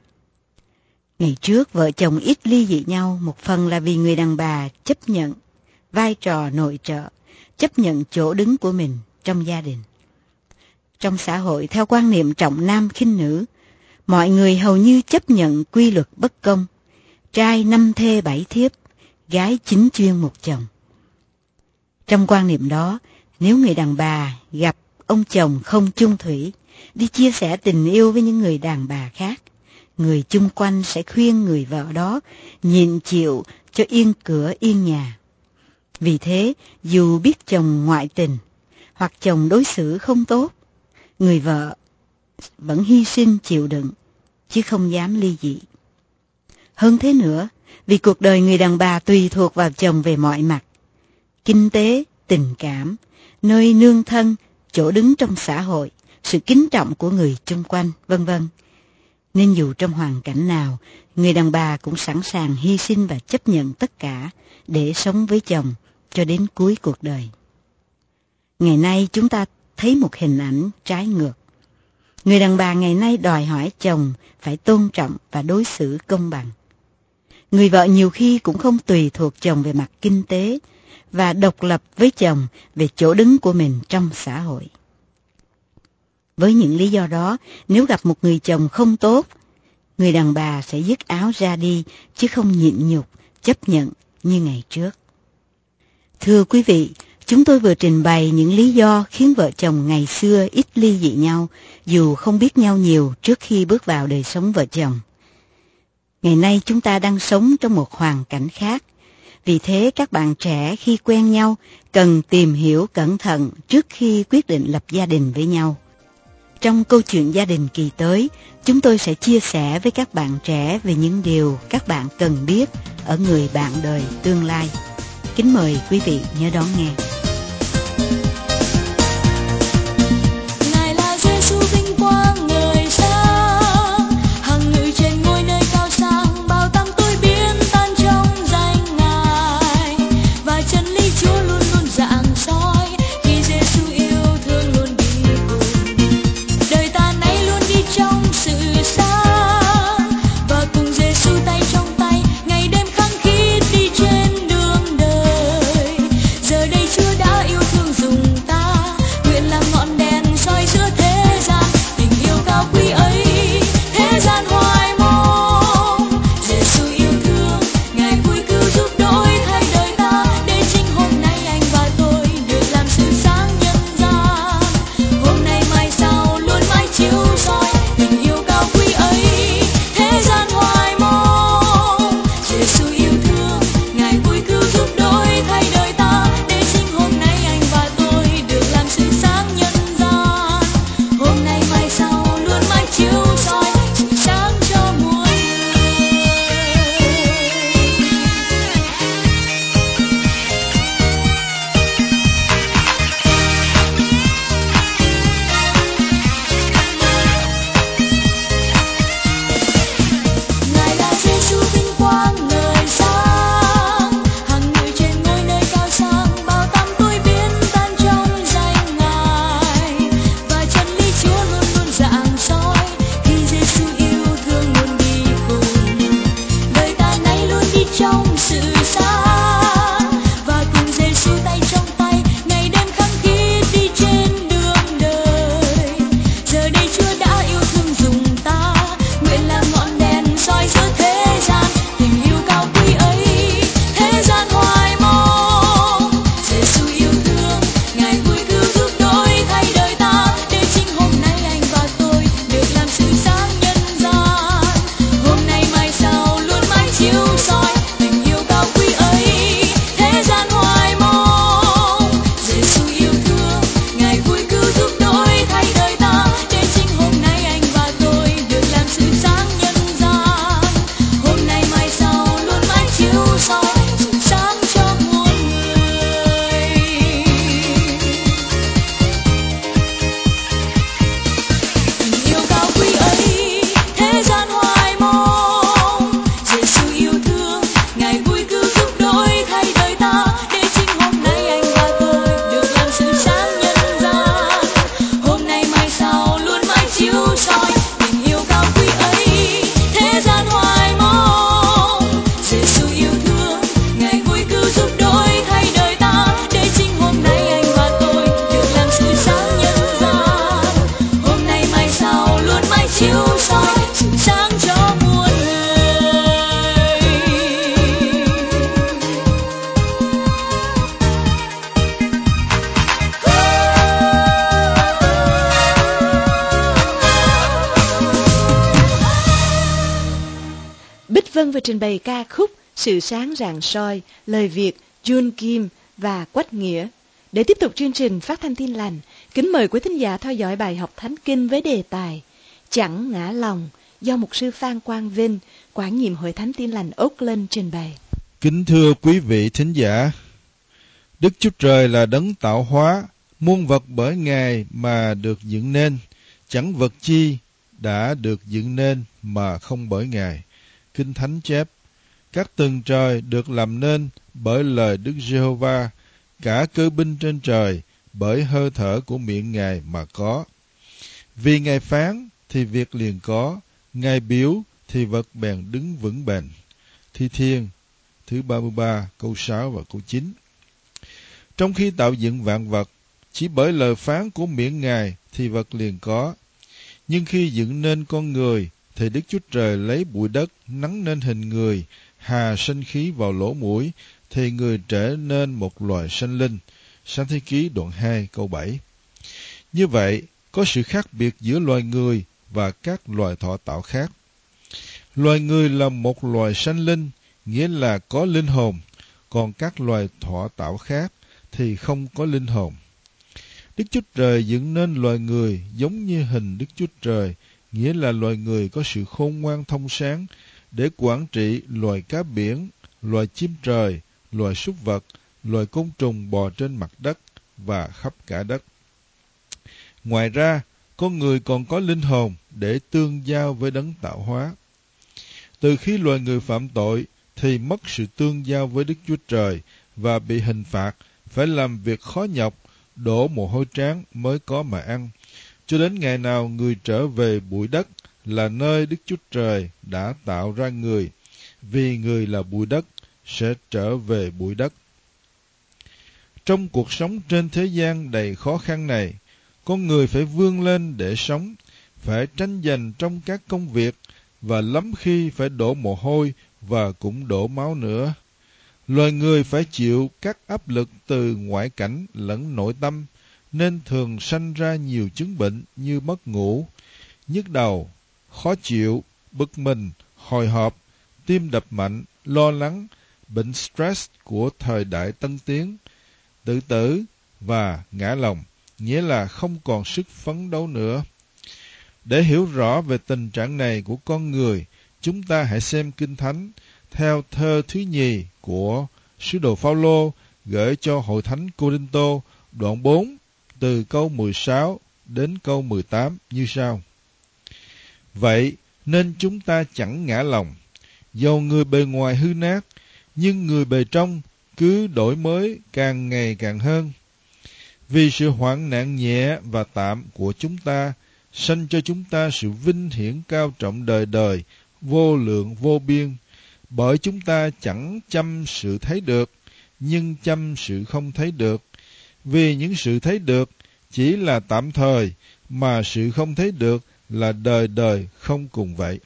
Ngày trước vợ chồng ít ly dị nhau một phần là vì người đàn bà chấp nhận vai trò nội trợ, chấp nhận chỗ đứng của mình trong gia đình. Trong xã hội theo quan niệm trọng nam khinh nữ, mọi người hầu như chấp nhận quy luật bất công, trai 5 thê 7 thiếp, gái 9 chuyên 1 chồng. Trong quan niệm đó, nếu người đàn bà gặp ông chồng không chung thủy, đi chia sẻ tình yêu với những người đàn bà khác, người chung quanh sẽ khuyên người vợ đó nhịn chịu cho yên cửa yên nhà. Vì thế, dù biết chồng ngoại tình hoặc chồng đối xử không tốt, người vợ vẫn hy sinh chịu đựng, chứ không dám ly dị. Hơn thế nữa, vì cuộc đời người đàn bà tùy thuộc vào chồng về mọi mặt, kinh tế, tình cảm, nơi nương thân, chỗ đứng trong xã hội, sự kính trọng của người chung quanh, vân vân. Nên dù trong hoàn cảnh nào, người đàn bà cũng sẵn sàng hy sinh và chấp nhận tất cả để sống với chồng cho đến cuối cuộc đời. Ngày nay chúng ta thấy một hình ảnh trái ngược. Người đàn bà ngày nay đòi hỏi chồng phải tôn trọng và đối xử công bằng. Người vợ nhiều khi cũng không tùy thuộc chồng về mặt kinh tế và độc lập với chồng về chỗ đứng của mình trong xã hội. Với những lý do đó, nếu gặp một người chồng không tốt, người đàn bà sẽ dứt áo ra đi chứ không nhịn nhục, chấp nhận như ngày trước. Thưa quý vị, chúng tôi vừa trình bày những lý do khiến vợ chồng ngày xưa ít ly dị nhau dù không biết nhau nhiều trước khi bước vào đời sống vợ chồng. Ngày nay chúng ta đang sống trong một hoàn cảnh khác. Vì thế các bạn trẻ khi quen nhau cần tìm hiểu cẩn thận trước khi quyết định lập gia đình với nhau. Trong câu chuyện gia đình kỳ tới, chúng tôi sẽ chia sẻ với các bạn trẻ về những điều các bạn cần biết ở người bạn đời tương lai. Kính mời quý vị nhớ đón nghe. Ngài là Giêsu vinh quang ngời sáng, hằng ngự trên ngôi nơi cao sang, bao tăm tối biến tan trong danh Ngài, và chân lý Chúa luôn luôn rạng soi khi Giêsu cao quý ấy, thế gian hoài mong. Giêsu yêu thương, Ngài vui cứu giúp đổi thay đời ta, để chính hôm nay anh và tôi được làm sự sáng nhân gian. Hôm nay mai sau luôn mãi chiếu soi tình yêu cao quý ấy, thế gian hoài mong. Giêsu yêu thương, Ngài vui cứu giúp đổi thay đời ta, để chính hôm nay anh và tôi được làm sự sáng nhân gian. Hôm nay mai sau luôn mãi chiếu soi sự sáng cho muôn người. Ngài là Giêsu vinh quang ngời sáng, hàng người trên ngôi nơi cao sang, bao tăm tối biến tan trong danh Ngài, và chân lý Chúa luôn luôn rạng soi khi Giêsu yêu thương luôn đi cùng. Đời ta nay luôn đi trong sự sáng, và cùng Giêsu tay trong tay, ngày đêm khăng khít đi trên đường đời. Giờ đây Chúa đã yêu thương dùng ta, nguyện làm ngọn đèn soi giữa thế gian, tình yêu cao quý ấy, thế gian hoài mong. Giêsu yêu thương, Ngài vui cứu giúp đổi thay đời ta, để chính hôm nay anh và tôi được làm sự sáng nhân gian. Hôm nay mai sau luôn mãi chiếu soi tình yêu cao quý ấy, thế gian hoài mong. Giêsu yêu thương, Ngài vui cứu giúp đổi thay đời ta, để chính hôm nay anh và tôi được làm sự sáng nhân gian. Hôm nay mai sau luôn mãi chiếu soi sự sáng cho muôn người. Tình yêu cao quý ấy, thế gian hoài mong. Giêsu yêu thương, Ngài vui cứu giúp đổi thay đời ta, để chính hôm nay anh và tôi được làm sự sáng nhân gian. Hôm nay mai sau luôn mãi chiếu soi tình yêu cao quý ấy, thế gian hoài mong. Giêsu yêu thương, Ngài vui cứu giúp đổi thay đời ta, để chính hôm nay anh và tôi được làm sự sáng nhân gian. Hôm nay mai sau luôn mãi chiếu soi sự sáng cho muôn người. Bích Vân vừa trình bày ca khúc Sự sáng rạng soi, lời Việt Jun Kim và Quách Nghĩa. Để tiếp tục chương trình phát thanh Tin Lành, kính mời quý thính giả theo dõi bài học Thánh Kinh với đề tài Chẳng ngã lòng do mục sư Phan Quang Vinh, quản nhiệm Hội Thánh Tin Lành Oakland trình bày. Kính thưa quý vị thính giả, Đức Chúa Trời là đấng tạo hóa, muôn vật bởi Ngài mà được dựng nên, chẳng vật chi đã được dựng nên mà không bởi Ngài. Kinh Thánh chép, các tầng trời được làm nên bởi lời Đức Giê-hô-va, cả cơ binh trên trời bởi hơi thở của miệng Ngài mà có. Vì Ngài phán thì việc liền có, Ngài biểu thì vật bèn đứng vững bền. Thi Thiên thứ 33 câu 6 và câu 9. Trong khi tạo dựng vạn vật, chỉ bởi lời phán của miệng Ngài thì vật liền có. Nhưng khi dựng nên con người, thì Đức Chúa Trời lấy bụi đất nắn nên hình người, hà sinh khí vào lỗ mũi, thì người trở nên một loài sanh linh. Sáng thế ký đoạn 2 câu 7. Như vậy, có sự khác biệt giữa loài người và các loài thọ tạo khác. Loài người là một loài sanh linh, nghĩa là có linh hồn, còn các loài thọ tạo khác thì không có linh hồn. Đức Chúa Trời dựng nên loài người giống như hình Đức Chúa Trời, nghĩa là loài người có sự khôn ngoan thông sáng để quản trị loài cá biển, loài chim trời, loài súc vật, loài côn trùng bò trên mặt đất và khắp cả đất. Ngoài ra, con người còn có linh hồn để tương giao với đấng tạo hóa. Từ khi loài người phạm tội thì mất sự tương giao với Đức Chúa Trời và bị hình phạt, phải làm việc khó nhọc, đổ mồ hôi trán mới có mà ăn, cho đến ngày nào người trở về bụi đất là nơi Đức Chúa Trời đã tạo ra người, vì người là bụi đất, sẽ trở về bụi đất. Trong cuộc sống trên thế gian đầy khó khăn này, con người phải vươn lên để sống, phải tranh giành trong các công việc, và lắm khi phải đổ mồ hôi và cũng đổ máu nữa. Loài người phải chịu các áp lực từ ngoại cảnh lẫn nội tâm, nên thường sanh ra nhiều chứng bệnh như mất ngủ, nhức đầu, khó chịu, bực mình, hồi hộp, tim đập mạnh, lo lắng, bệnh stress của thời đại tân tiến, tự tử và ngã lòng, nghĩa là không còn sức phấn đấu nữa. Để hiểu rõ về tình trạng này của con người, chúng ta hãy xem Kinh Thánh theo thơ thứ nhì của sứ đồ Phao-lô gửi cho hội thánh Cô-rinh-tô, đoạn 4, từ câu 16 đến câu 18 như sau. Vậy nên chúng ta chẳng ngã lòng, dầu người bề ngoài hư nát, nhưng người bề trong cứ đổi mới càng ngày càng hơn. Vì sự hoạn nạn nhẹ và tạm của chúng ta sanh cho chúng ta sự vinh hiển cao trọng đời đời, vô lượng vô biên. Bởi chúng ta chẳng chăm sự thấy được, nhưng chăm sự không thấy được. Vì những sự thấy được chỉ là tạm thời, mà sự không thấy được là đời đời không cùng vậy.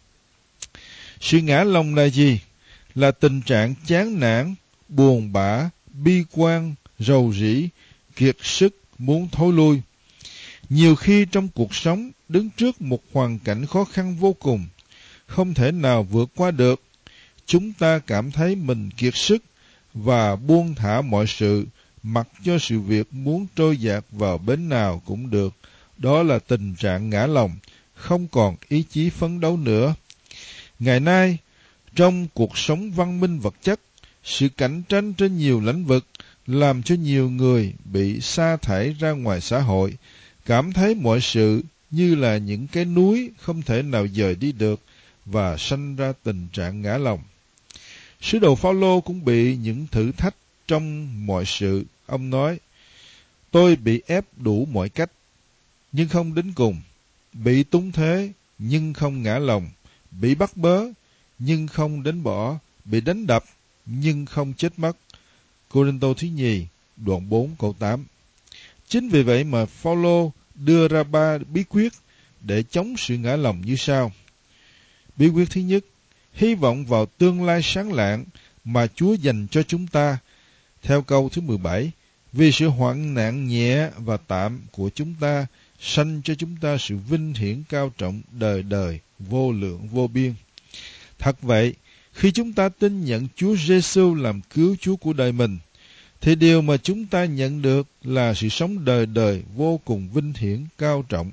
Sự ngã lòng là gì? Là tình trạng chán nản, buồn bã, bi quan, rầu rĩ, kiệt sức, muốn thối lui. Nhiều khi trong cuộc sống, đứng trước một hoàn cảnh khó khăn vô cùng, không thể nào vượt qua được, chúng ta cảm thấy mình kiệt sức và buông thả mọi sự, mặc cho sự việc muốn trôi dạt vào bến nào cũng được. Đó là tình trạng ngã lòng, không còn ý chí phấn đấu nữa. Ngày nay, trong cuộc sống văn minh vật chất, sự cạnh tranh trên nhiều lĩnh vực làm cho nhiều người bị sa thải ra ngoài xã hội, cảm thấy mọi sự như là những cái núi không thể nào dời đi được và sanh ra tình trạng ngã lòng. Sứ đồ Phao-lô cũng bị những thử thách trong mọi sự. Ông nói, tôi bị ép đủ mọi cách, nhưng không đến cùng, bị túng thế, nhưng không ngã lòng, bị bắt bớ, nhưng không đến bỏ, bị đánh đập, nhưng không chết mất. Cô-rinh-tô thứ nhì, đoạn 4 câu 8. Chính vì vậy mà Phao-lô đưa ra 3 bí quyết để chống sự ngã lòng như sau. Bí quyết thứ nhất, hy vọng vào tương lai sáng lạng mà Chúa dành cho chúng ta. Theo câu thứ 17, vì sự hoạn nạn nhẹ và tạm của chúng ta sanh cho chúng ta sự vinh hiển cao trọng đời đời, vô lượng vô biên. Thật vậy, khi chúng ta tin nhận Chúa Giêsu làm cứu Chúa của đời mình, thì điều mà chúng ta nhận được là sự sống đời đời vô cùng vinh hiển cao trọng.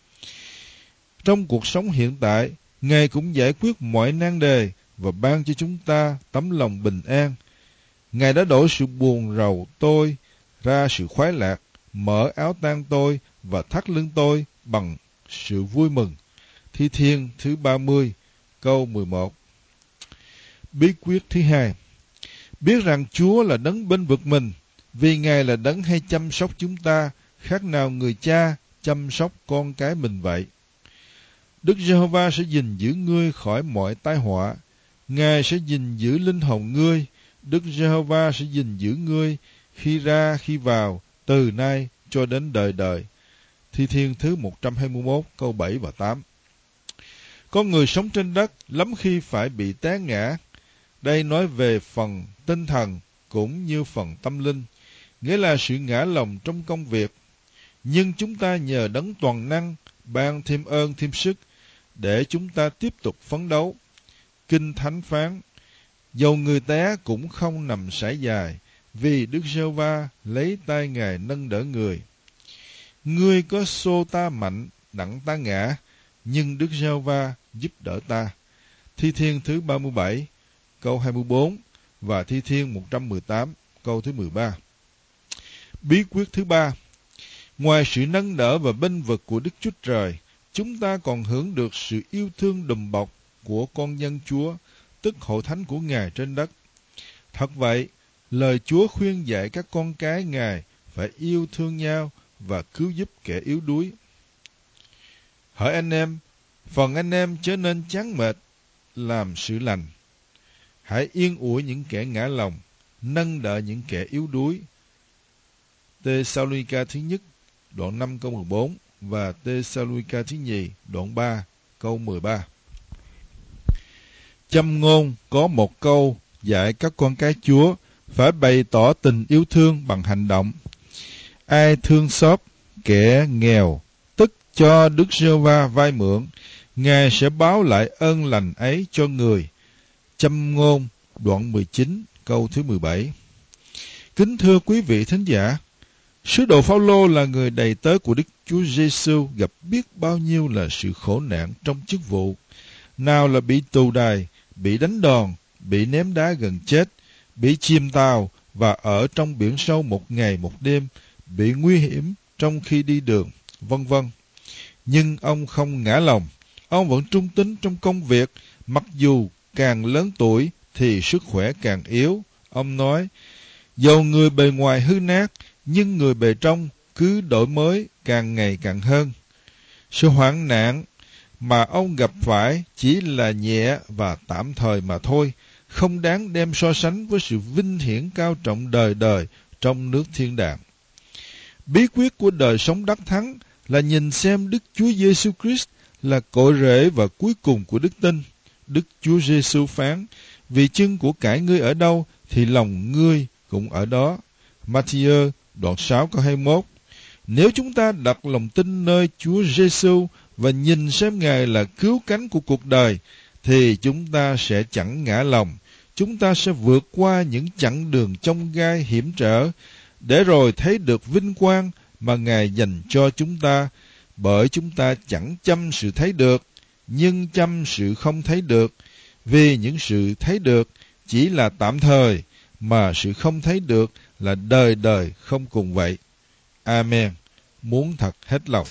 Trong cuộc sống hiện tại, Ngài cũng giải quyết mọi nan đề và ban cho chúng ta tấm lòng bình an. Ngài đã đổi sự buồn rầu tôi ra sự khoái lạc, mở áo tang tôi và thắt lưng tôi bằng sự vui mừng. Thi Thiên thứ 30, câu 11. Bí quyết thứ hai, biết rằng Chúa là đấng bênh vực mình, vì Ngài là đấng hay chăm sóc chúng ta, khác nào người cha chăm sóc con cái mình vậy. Đức Giê-hô-va sẽ gìn giữ ngươi khỏi mọi tai họa. Ngài sẽ gìn giữ linh hồn ngươi. Đức Giê-hô-va sẽ gìn giữ ngươi khi ra khi vào, từ nay cho đến đời đời. Thi Thiên thứ 121 câu 7 và 8. Con người sống trên đất lắm khi phải bị té ngã. Đây nói về phần tinh thần cũng như phần tâm linh, nghĩa là sự ngã lòng trong công việc. Nhưng chúng ta nhờ đấng toàn năng ban thêm ơn thêm sức để chúng ta tiếp tục phấn đấu. Kinh Thánh phán, dầu người té cũng không nằm sải dài, vì Đức Giê-hô-va lấy tay Ngài nâng đỡ người. Ngươi có xô ta mạnh, đặng ta ngã, nhưng Đức Giê-hô-va giúp đỡ ta. Thi Thiên thứ 37, câu 24 và Thi Thiên 118, câu thứ 13. Bí quyết thứ ba, ngoài sự nâng đỡ và bênh vực của Đức Chúa Trời, chúng ta còn hưởng được sự yêu thương đùm bọc của con dân Chúa, tức hội thánh của Ngài trên đất. Thật vậy, lời Chúa khuyên dạy các con cái Ngài phải yêu thương nhau và cứu giúp kẻ yếu đuối. Hỡi anh em, phần anh em chớ nên chán mệt làm sự lành. Hãy yên ủi những kẻ ngã lòng, nâng đỡ những kẻ yếu đuối. Tê-sa-lô-ni-ca thứ nhất, đoạn 5 câu 14 và Tê-sa-lu-ni-ca thứ nhì đoạn 3 câu 13. Châm ngôn có một câu dạy các con cái Chúa phải bày tỏ tình yêu thương bằng hành động. Ai thương xót kẻ nghèo, tức cho Đức Giê-hô-va vay mượn, Ngài sẽ báo lại ơn lành ấy cho người. Châm ngôn đoạn 19 câu thứ 17. Kính thưa quý vị thính giả, sứ đồ Phao-lô là người đầy tớ của Đức Chúa Giê-xu gặp biết bao nhiêu là sự khổ nạn trong chức vụ. Nào là bị tù đày, bị đánh đòn, bị ném đá gần chết, bị chìm tàu và ở trong biển sâu một ngày một đêm, bị nguy hiểm trong khi đi đường, vân vân. Nhưng ông không ngã lòng, ông vẫn trung tín trong công việc, mặc dù càng lớn tuổi thì sức khỏe càng yếu. Ông nói, dầu người bề ngoài hư nát, nhưng người bề trong cứ đổi mới càng ngày càng hơn. Sự hoạn nạn mà ông gặp phải chỉ là nhẹ và tạm thời mà thôi, không đáng đem so sánh với sự vinh hiển cao trọng đời đời trong nước thiên đàng. Bí quyết của đời sống đắc thắng là nhìn xem Đức Chúa Giêsu Christ là cội rễ và cuối cùng của đức tin. Đức Chúa Giêsu phán, vì chân của cải ngươi ở đâu thì lòng ngươi cũng ở đó. Ma-thi-ơ đoạn 6 câu 21. Nếu chúng ta đặt lòng tin nơi Chúa Giêsu và nhìn xem Ngài là cứu cánh của cuộc đời, thì chúng ta sẽ chẳng ngã lòng. Chúng ta sẽ vượt qua những chặng đường chông gai hiểm trở, để rồi thấy được vinh quang mà Ngài dành cho chúng ta, bởi chúng ta chẳng chăm sự thấy được, nhưng chăm sự không thấy được, vì những sự thấy được chỉ là tạm thời, mà sự không thấy được là đời đời không cùng vậy. Amen. Muốn thật hết lòng.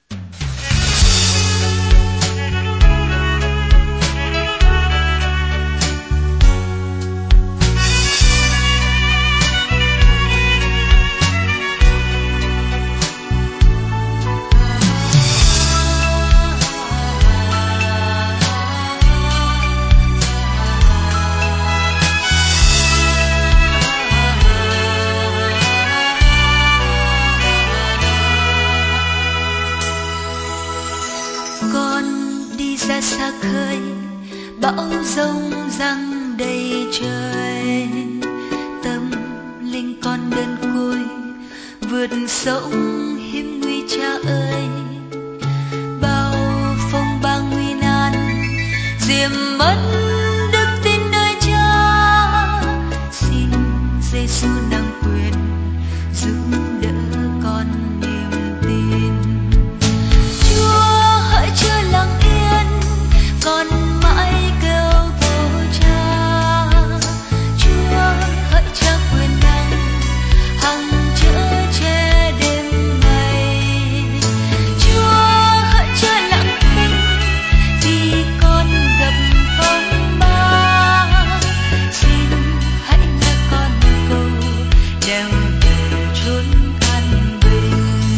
Xa khơi bão giông giăng đầy trời, tâm linh con đơn côi vượt sông hiểm nguy cha ơi. Bao phong ba nguy nan diệm mất đức tin nơi cha, xin Giêsu nặng quyền giúp đỡ con niềm tin. Chúa hỡi chưa lặng con mãi kêu tổ cha, Chúa hỡi cha quyền năng hằng chở che đêm ngày. Chúa hỡi cha lặng thinh vì con gặp phong ba, xin hãy nghe con cầu đem về chốn an bình.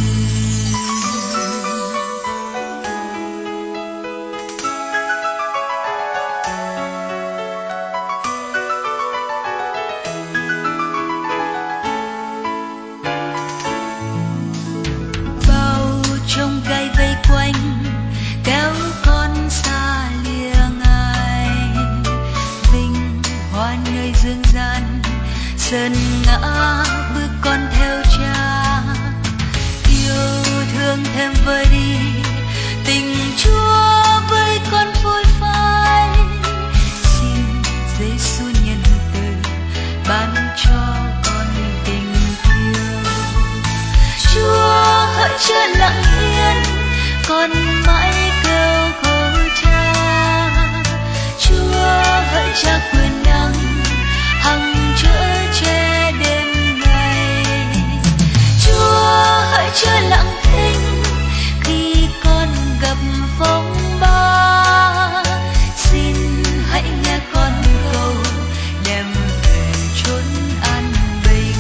Dần ngã bước con theo cha, yêu thương thêm vơi đi tình Chúa với con phôi phai. Xin Giêsu nhân từ ban cho con tình yêu. Chúa hỡi chưa lặng yên con mãi kêu cầu cha, Chúa hỡi cha quyền năng hằng chở che đêm ngày. Chúa hỡi chưa lặng thinh khi con gặp phong ba, xin hãy nghe con cầu đem về chốn an bình.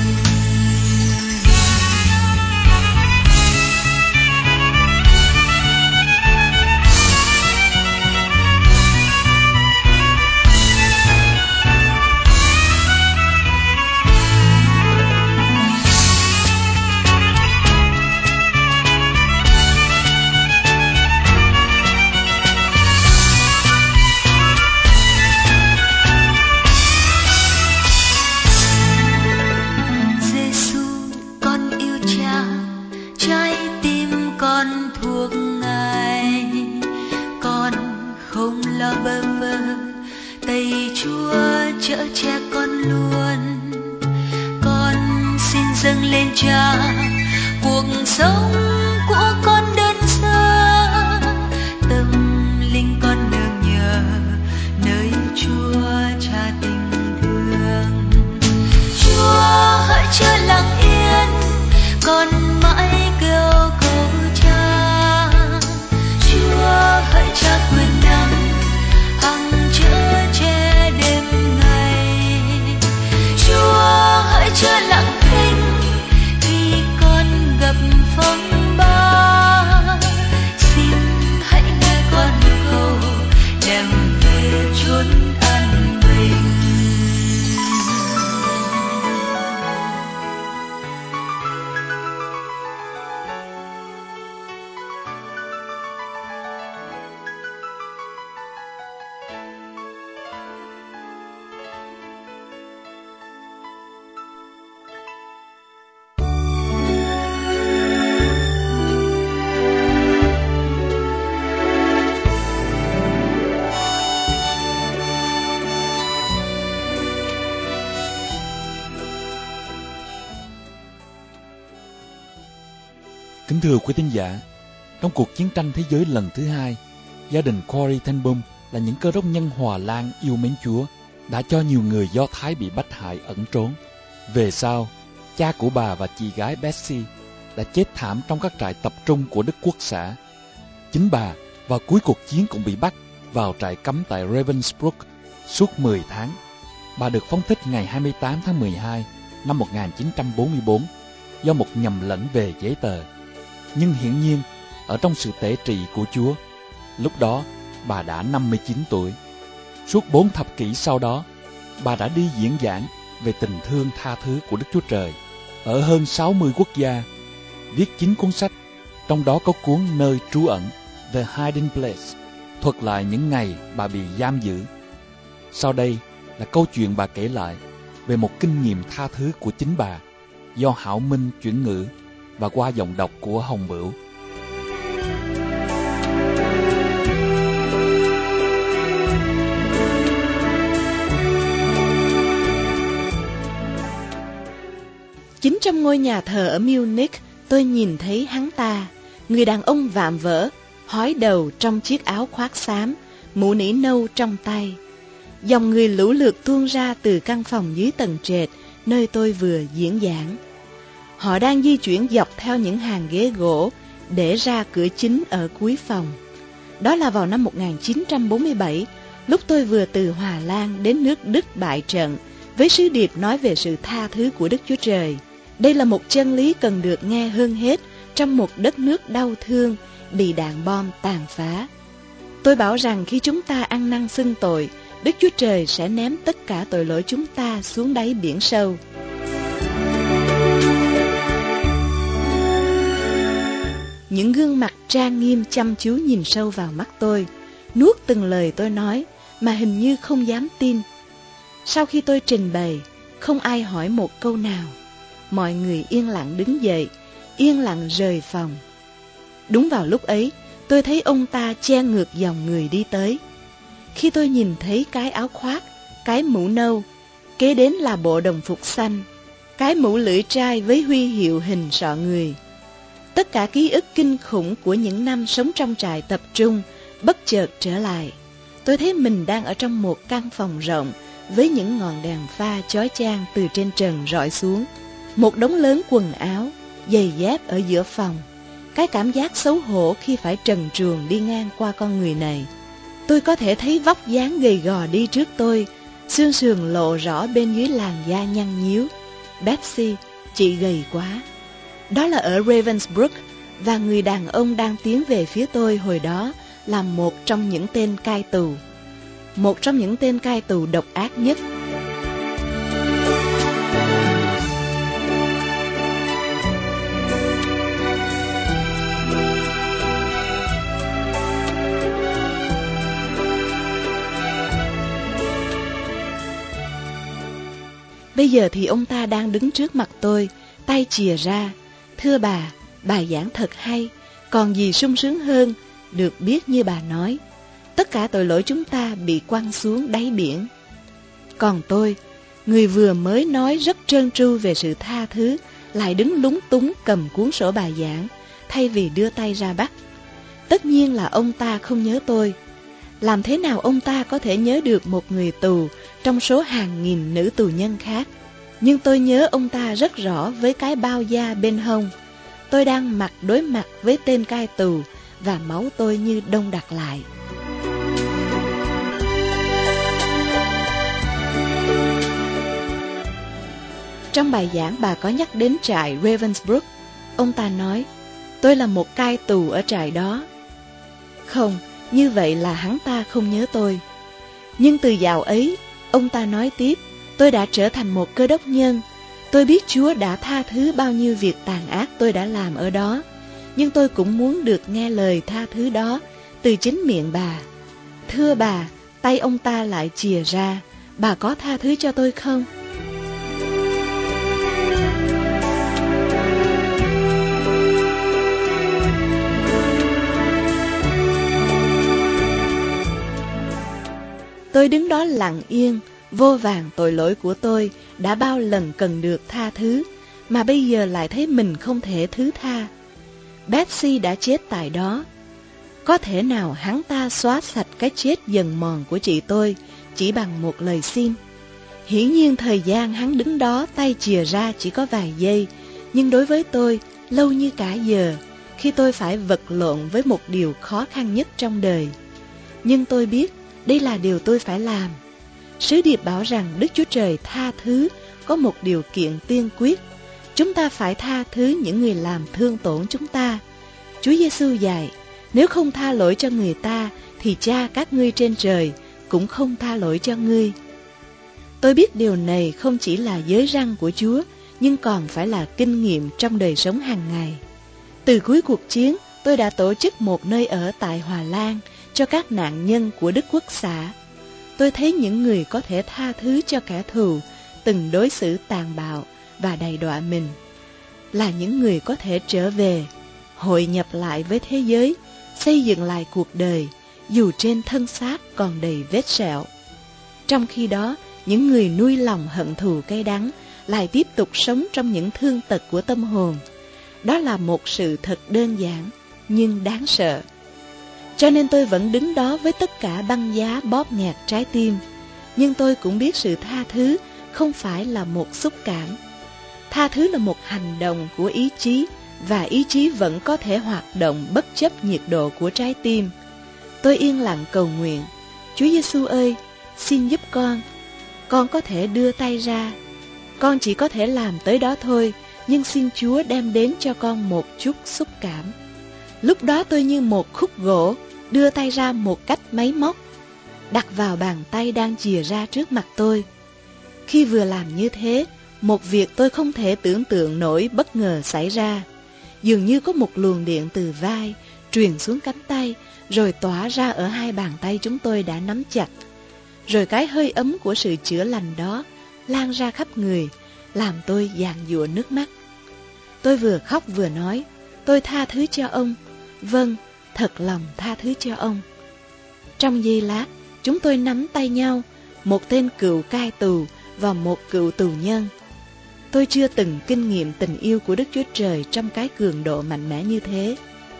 lo bơ vơ, tay Chúa chở che con luôn. Con xin dâng lên Cha cuộc sống của con đơn sơ, tâm linh con nương nhờ nơi Chúa Cha tình thương. Chúa hỡi chớ lặng yên, con mãi kêu cầu Cha. Chúa hỡi Cha quyền năng, hằng chở che đêm ngày. Chúa hỡi chớ lặng thinh khi con gặp phong ba. Xin hãy nghe con cầu đem về chốn an bình. Kính thưa quý thính giả, trong cuộc chiến tranh thế giới lần thứ hai, gia đình Corrie ten Boom là những cơ đốc nhân Hòa Lan yêu mến Chúa đã cho nhiều người Do Thái bị bắt hại ẩn trốn. Về sau, cha của bà và chị gái Betsy đã chết thảm trong các trại tập trung của Đức Quốc xã. Chính bà vào cuối cuộc chiến cũng bị bắt vào trại cấm tại Ravensbrück suốt 10 tháng. Bà được phóng thích ngày 28 tháng 12 năm 1944 do một nhầm lẫn về giấy tờ. Nhưng hiển nhiên, ở trong sự tể trị của Chúa, lúc đó bà đã 59 tuổi. Suốt 4 thập kỷ sau đó, bà đã đi diễn giảng về tình thương tha thứ của Đức Chúa Trời ở hơn 60 quốc gia, viết 9 cuốn sách, trong đó có cuốn Nơi trú ẩn, The Hiding Place, thuật lại những ngày bà bị giam giữ. Sau đây là câu chuyện bà kể lại về một kinh nghiệm tha thứ của chính bà, do Hảo Minh chuyển ngữ và qua giọng đọc của Hồng Bửu. Chính trong ngôi nhà thờ ở Munich, tôi nhìn thấy hắn ta, người đàn ông vạm vỡ, hói đầu trong chiếc áo khoác xám, mũ nỉ nâu trong tay. Dòng người lũ lượt tuôn ra từ căn phòng dưới tầng trệt, nơi tôi vừa diễn giảng. Họ đang di chuyển dọc theo những hàng ghế gỗ để ra cửa chính ở cuối phòng. Đó là vào năm 1947, lúc tôi vừa từ Hòa Lan đến nước Đức bại trận, với sứ điệp nói về sự tha thứ của Đức Chúa Trời. Đây là một chân lý cần được nghe hơn hết trong một đất nước đau thương, bị đạn bom tàn phá. Tôi bảo rằng khi chúng ta ăn năn xưng tội, Đức Chúa Trời sẽ ném tất cả tội lỗi chúng ta xuống đáy biển sâu. Những gương mặt trang nghiêm chăm chú nhìn sâu vào mắt tôi, nuốt từng lời tôi nói mà hình như không dám tin. Sau khi tôi trình bày, không ai hỏi một câu nào. Mọi người yên lặng đứng dậy, yên lặng rời phòng. Đúng vào lúc ấy, tôi thấy ông ta chen ngược dòng người đi tới. Khi tôi nhìn thấy cái áo khoác, cái mũ nâu, kế đến là bộ đồng phục xanh, cái mũ lưỡi trai với huy hiệu hình sọ người. Tất cả ký ức kinh khủng của những năm sống trong trại tập trung bất chợt trở lại. Tôi thấy mình đang ở trong một căn phòng rộng với những ngọn đèn pha chói chang từ trên trần rọi xuống. Một đống lớn quần áo, giày dép ở giữa phòng. Cái cảm giác xấu hổ khi phải trần truồng đi ngang qua con người này. Tôi có thể thấy vóc dáng gầy gò đi trước tôi, xương sườn lộ rõ bên dưới làn da nhăn nhíu. Betsy, chị gầy quá. Đó là ở Ravensbrück, và người đàn ông đang tiến về phía tôi hồi đó là một trong những tên cai tù. Một trong những tên cai tù độc ác nhất. Bây giờ thì ông ta đang đứng trước mặt tôi, tay chìa ra. Thưa bà giảng thật hay, còn gì sung sướng hơn được biết như bà nói. Tất cả tội lỗi chúng ta bị quăng xuống đáy biển. Còn tôi, người vừa mới nói rất trơn tru về sự tha thứ, lại đứng lúng túng cầm cuốn sổ bài giảng, thay vì đưa tay ra bắt. Tất nhiên là ông ta không nhớ tôi. Làm thế nào ông ta có thể nhớ được một người tù trong số hàng nghìn nữ tù nhân khác? Nhưng tôi nhớ ông ta rất rõ với cái bao da bên hông. Tôi đang đối mặt với tên cai tù và máu tôi như đông đặc lại. Trong bài giảng bà có nhắc đến trại Ravensbrück. Ông ta nói, tôi là một cai tù ở trại đó. Không, như vậy là hắn ta không nhớ tôi. Nhưng từ dạo ấy, ông ta nói tiếp, tôi đã trở thành một cơ đốc nhân. Tôi biết Chúa đã tha thứ bao nhiêu việc tàn ác tôi đã làm ở đó. Nhưng tôi cũng muốn được nghe lời tha thứ đó từ chính miệng bà. Thưa bà, tay ông ta lại chìa ra. Bà có tha thứ cho tôi không? Tôi đứng đó lặng yên, vô vàn tội lỗi của tôi đã bao lần cần được tha thứ, mà bây giờ lại thấy mình không thể thứ tha. Betsy đã chết tại đó. Có thể nào hắn ta xóa sạch cái chết dần mòn của chị tôi chỉ bằng một lời xin? Hiển nhiên thời gian hắn đứng đó tay chìa ra chỉ có vài giây, nhưng đối với tôi lâu như cả giờ, khi tôi phải vật lộn với một điều khó khăn nhất trong đời. Nhưng tôi biết đây là điều tôi phải làm. Sứ điệp bảo rằng Đức Chúa Trời tha thứ có một điều kiện tiên quyết. Chúng ta phải tha thứ những người làm thương tổn chúng ta. Chúa Giêsu dạy, nếu không tha lỗi cho người ta, thì Cha các ngươi trên trời cũng không tha lỗi cho ngươi. Tôi biết điều này không chỉ là giới răn của Chúa, nhưng còn phải là kinh nghiệm trong đời sống hàng ngày. Từ cuối cuộc chiến, tôi đã tổ chức một nơi ở tại Hòa Lan cho các nạn nhân của Đức Quốc xã. Tôi thấy những người có thể tha thứ cho kẻ thù từng đối xử tàn bạo và đầy đọa mình, là những người có thể trở về, hội nhập lại với thế giới, xây dựng lại cuộc đời, dù trên thân xác còn đầy vết sẹo. Trong khi đó, những người nuôi lòng hận thù cay đắng lại tiếp tục sống trong những thương tật của tâm hồn. Đó là một sự thật đơn giản, nhưng đáng sợ. Cho nên tôi vẫn đứng đó với tất cả băng giá bóp nghẹt trái tim. Nhưng tôi cũng biết sự tha thứ không phải là một xúc cảm. Tha thứ là một hành động của ý chí, và ý chí vẫn có thể hoạt động bất chấp nhiệt độ của trái tim. Tôi yên lặng cầu nguyện, Chúa Giêsu ơi, xin giúp con có thể đưa tay ra. Con chỉ có thể làm tới đó thôi, nhưng xin Chúa đem đến cho con một chút xúc cảm. Lúc đó tôi như một khúc gỗ, đưa tay ra một cách máy móc, đặt vào bàn tay đang chìa ra trước mặt tôi. Khi vừa làm như thế, một việc tôi không thể tưởng tượng nổi bất ngờ xảy ra. Dường như có một luồng điện từ vai truyền xuống cánh tay, rồi tỏa ra ở hai bàn tay chúng tôi đã nắm chặt. Rồi cái hơi ấm của sự chữa lành đó lan ra khắp người, làm tôi giàn giụa nước mắt. Tôi vừa khóc vừa nói, tôi tha thứ cho ông. Vâng, thật lòng tha thứ cho ông. Trong giây lát, chúng tôi nắm tay nhau, một tên cựu cai tù và một cựu tù nhân. Tôi chưa từng kinh nghiệm tình yêu của Đức Chúa Trời trong cái cường độ mạnh mẽ như thế.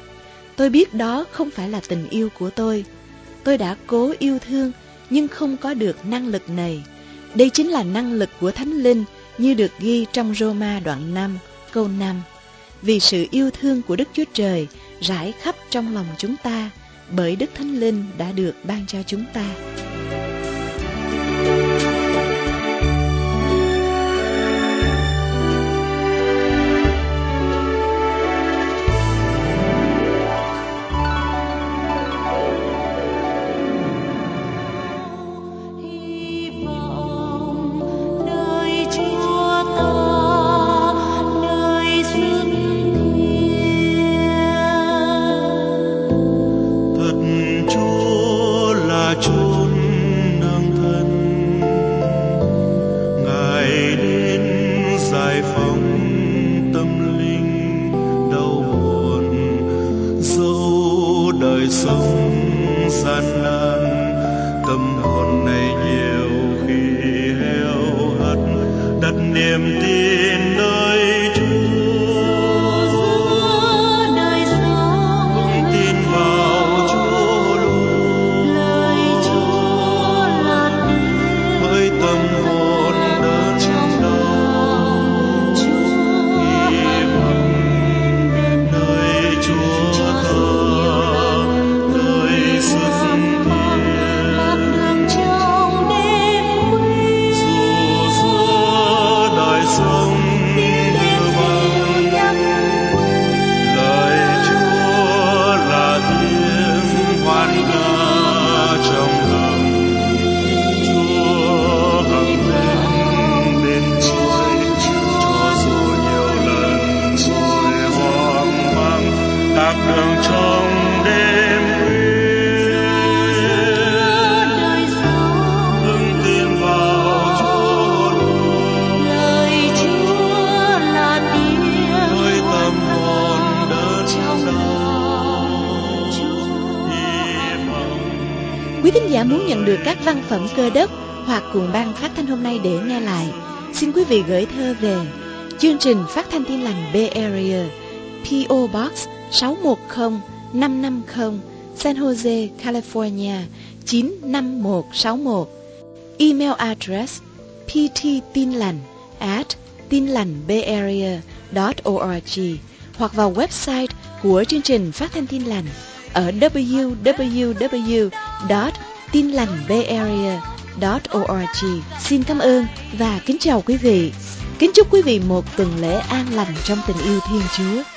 Tôi biết đó không phải là tình yêu của tôi. Tôi đã cố yêu thương, nhưng không có được năng lực này. Đây chính là năng lực của Thánh Linh, như được ghi trong Roma đoạn 5, câu 5. Vì sự yêu thương của Đức Chúa Trời rải khắp trong lòng chúng ta, bởi Đức Thánh Linh đã được ban cho chúng ta. Sống gian nan thính giả muốn nhận được các văn phẩm Cơ Đốc hoặc cuộn băng phát thanh hôm nay để nghe lại, xin quý vị gửi thơ về chương trình phát thanh Tin Lành Bay Area, P.O. Box 610550, San Jose, California 95161. Email address pttinlành@tinlành.bayarea.org, hoặc vào website của chương trình phát thanh Tin Lành ở www.tinlành.bayarea.org. Xin cảm ơn và kính chào quý vị. Kính chúc quý vị một tuần lễ an lành trong tình yêu Thiên Chúa.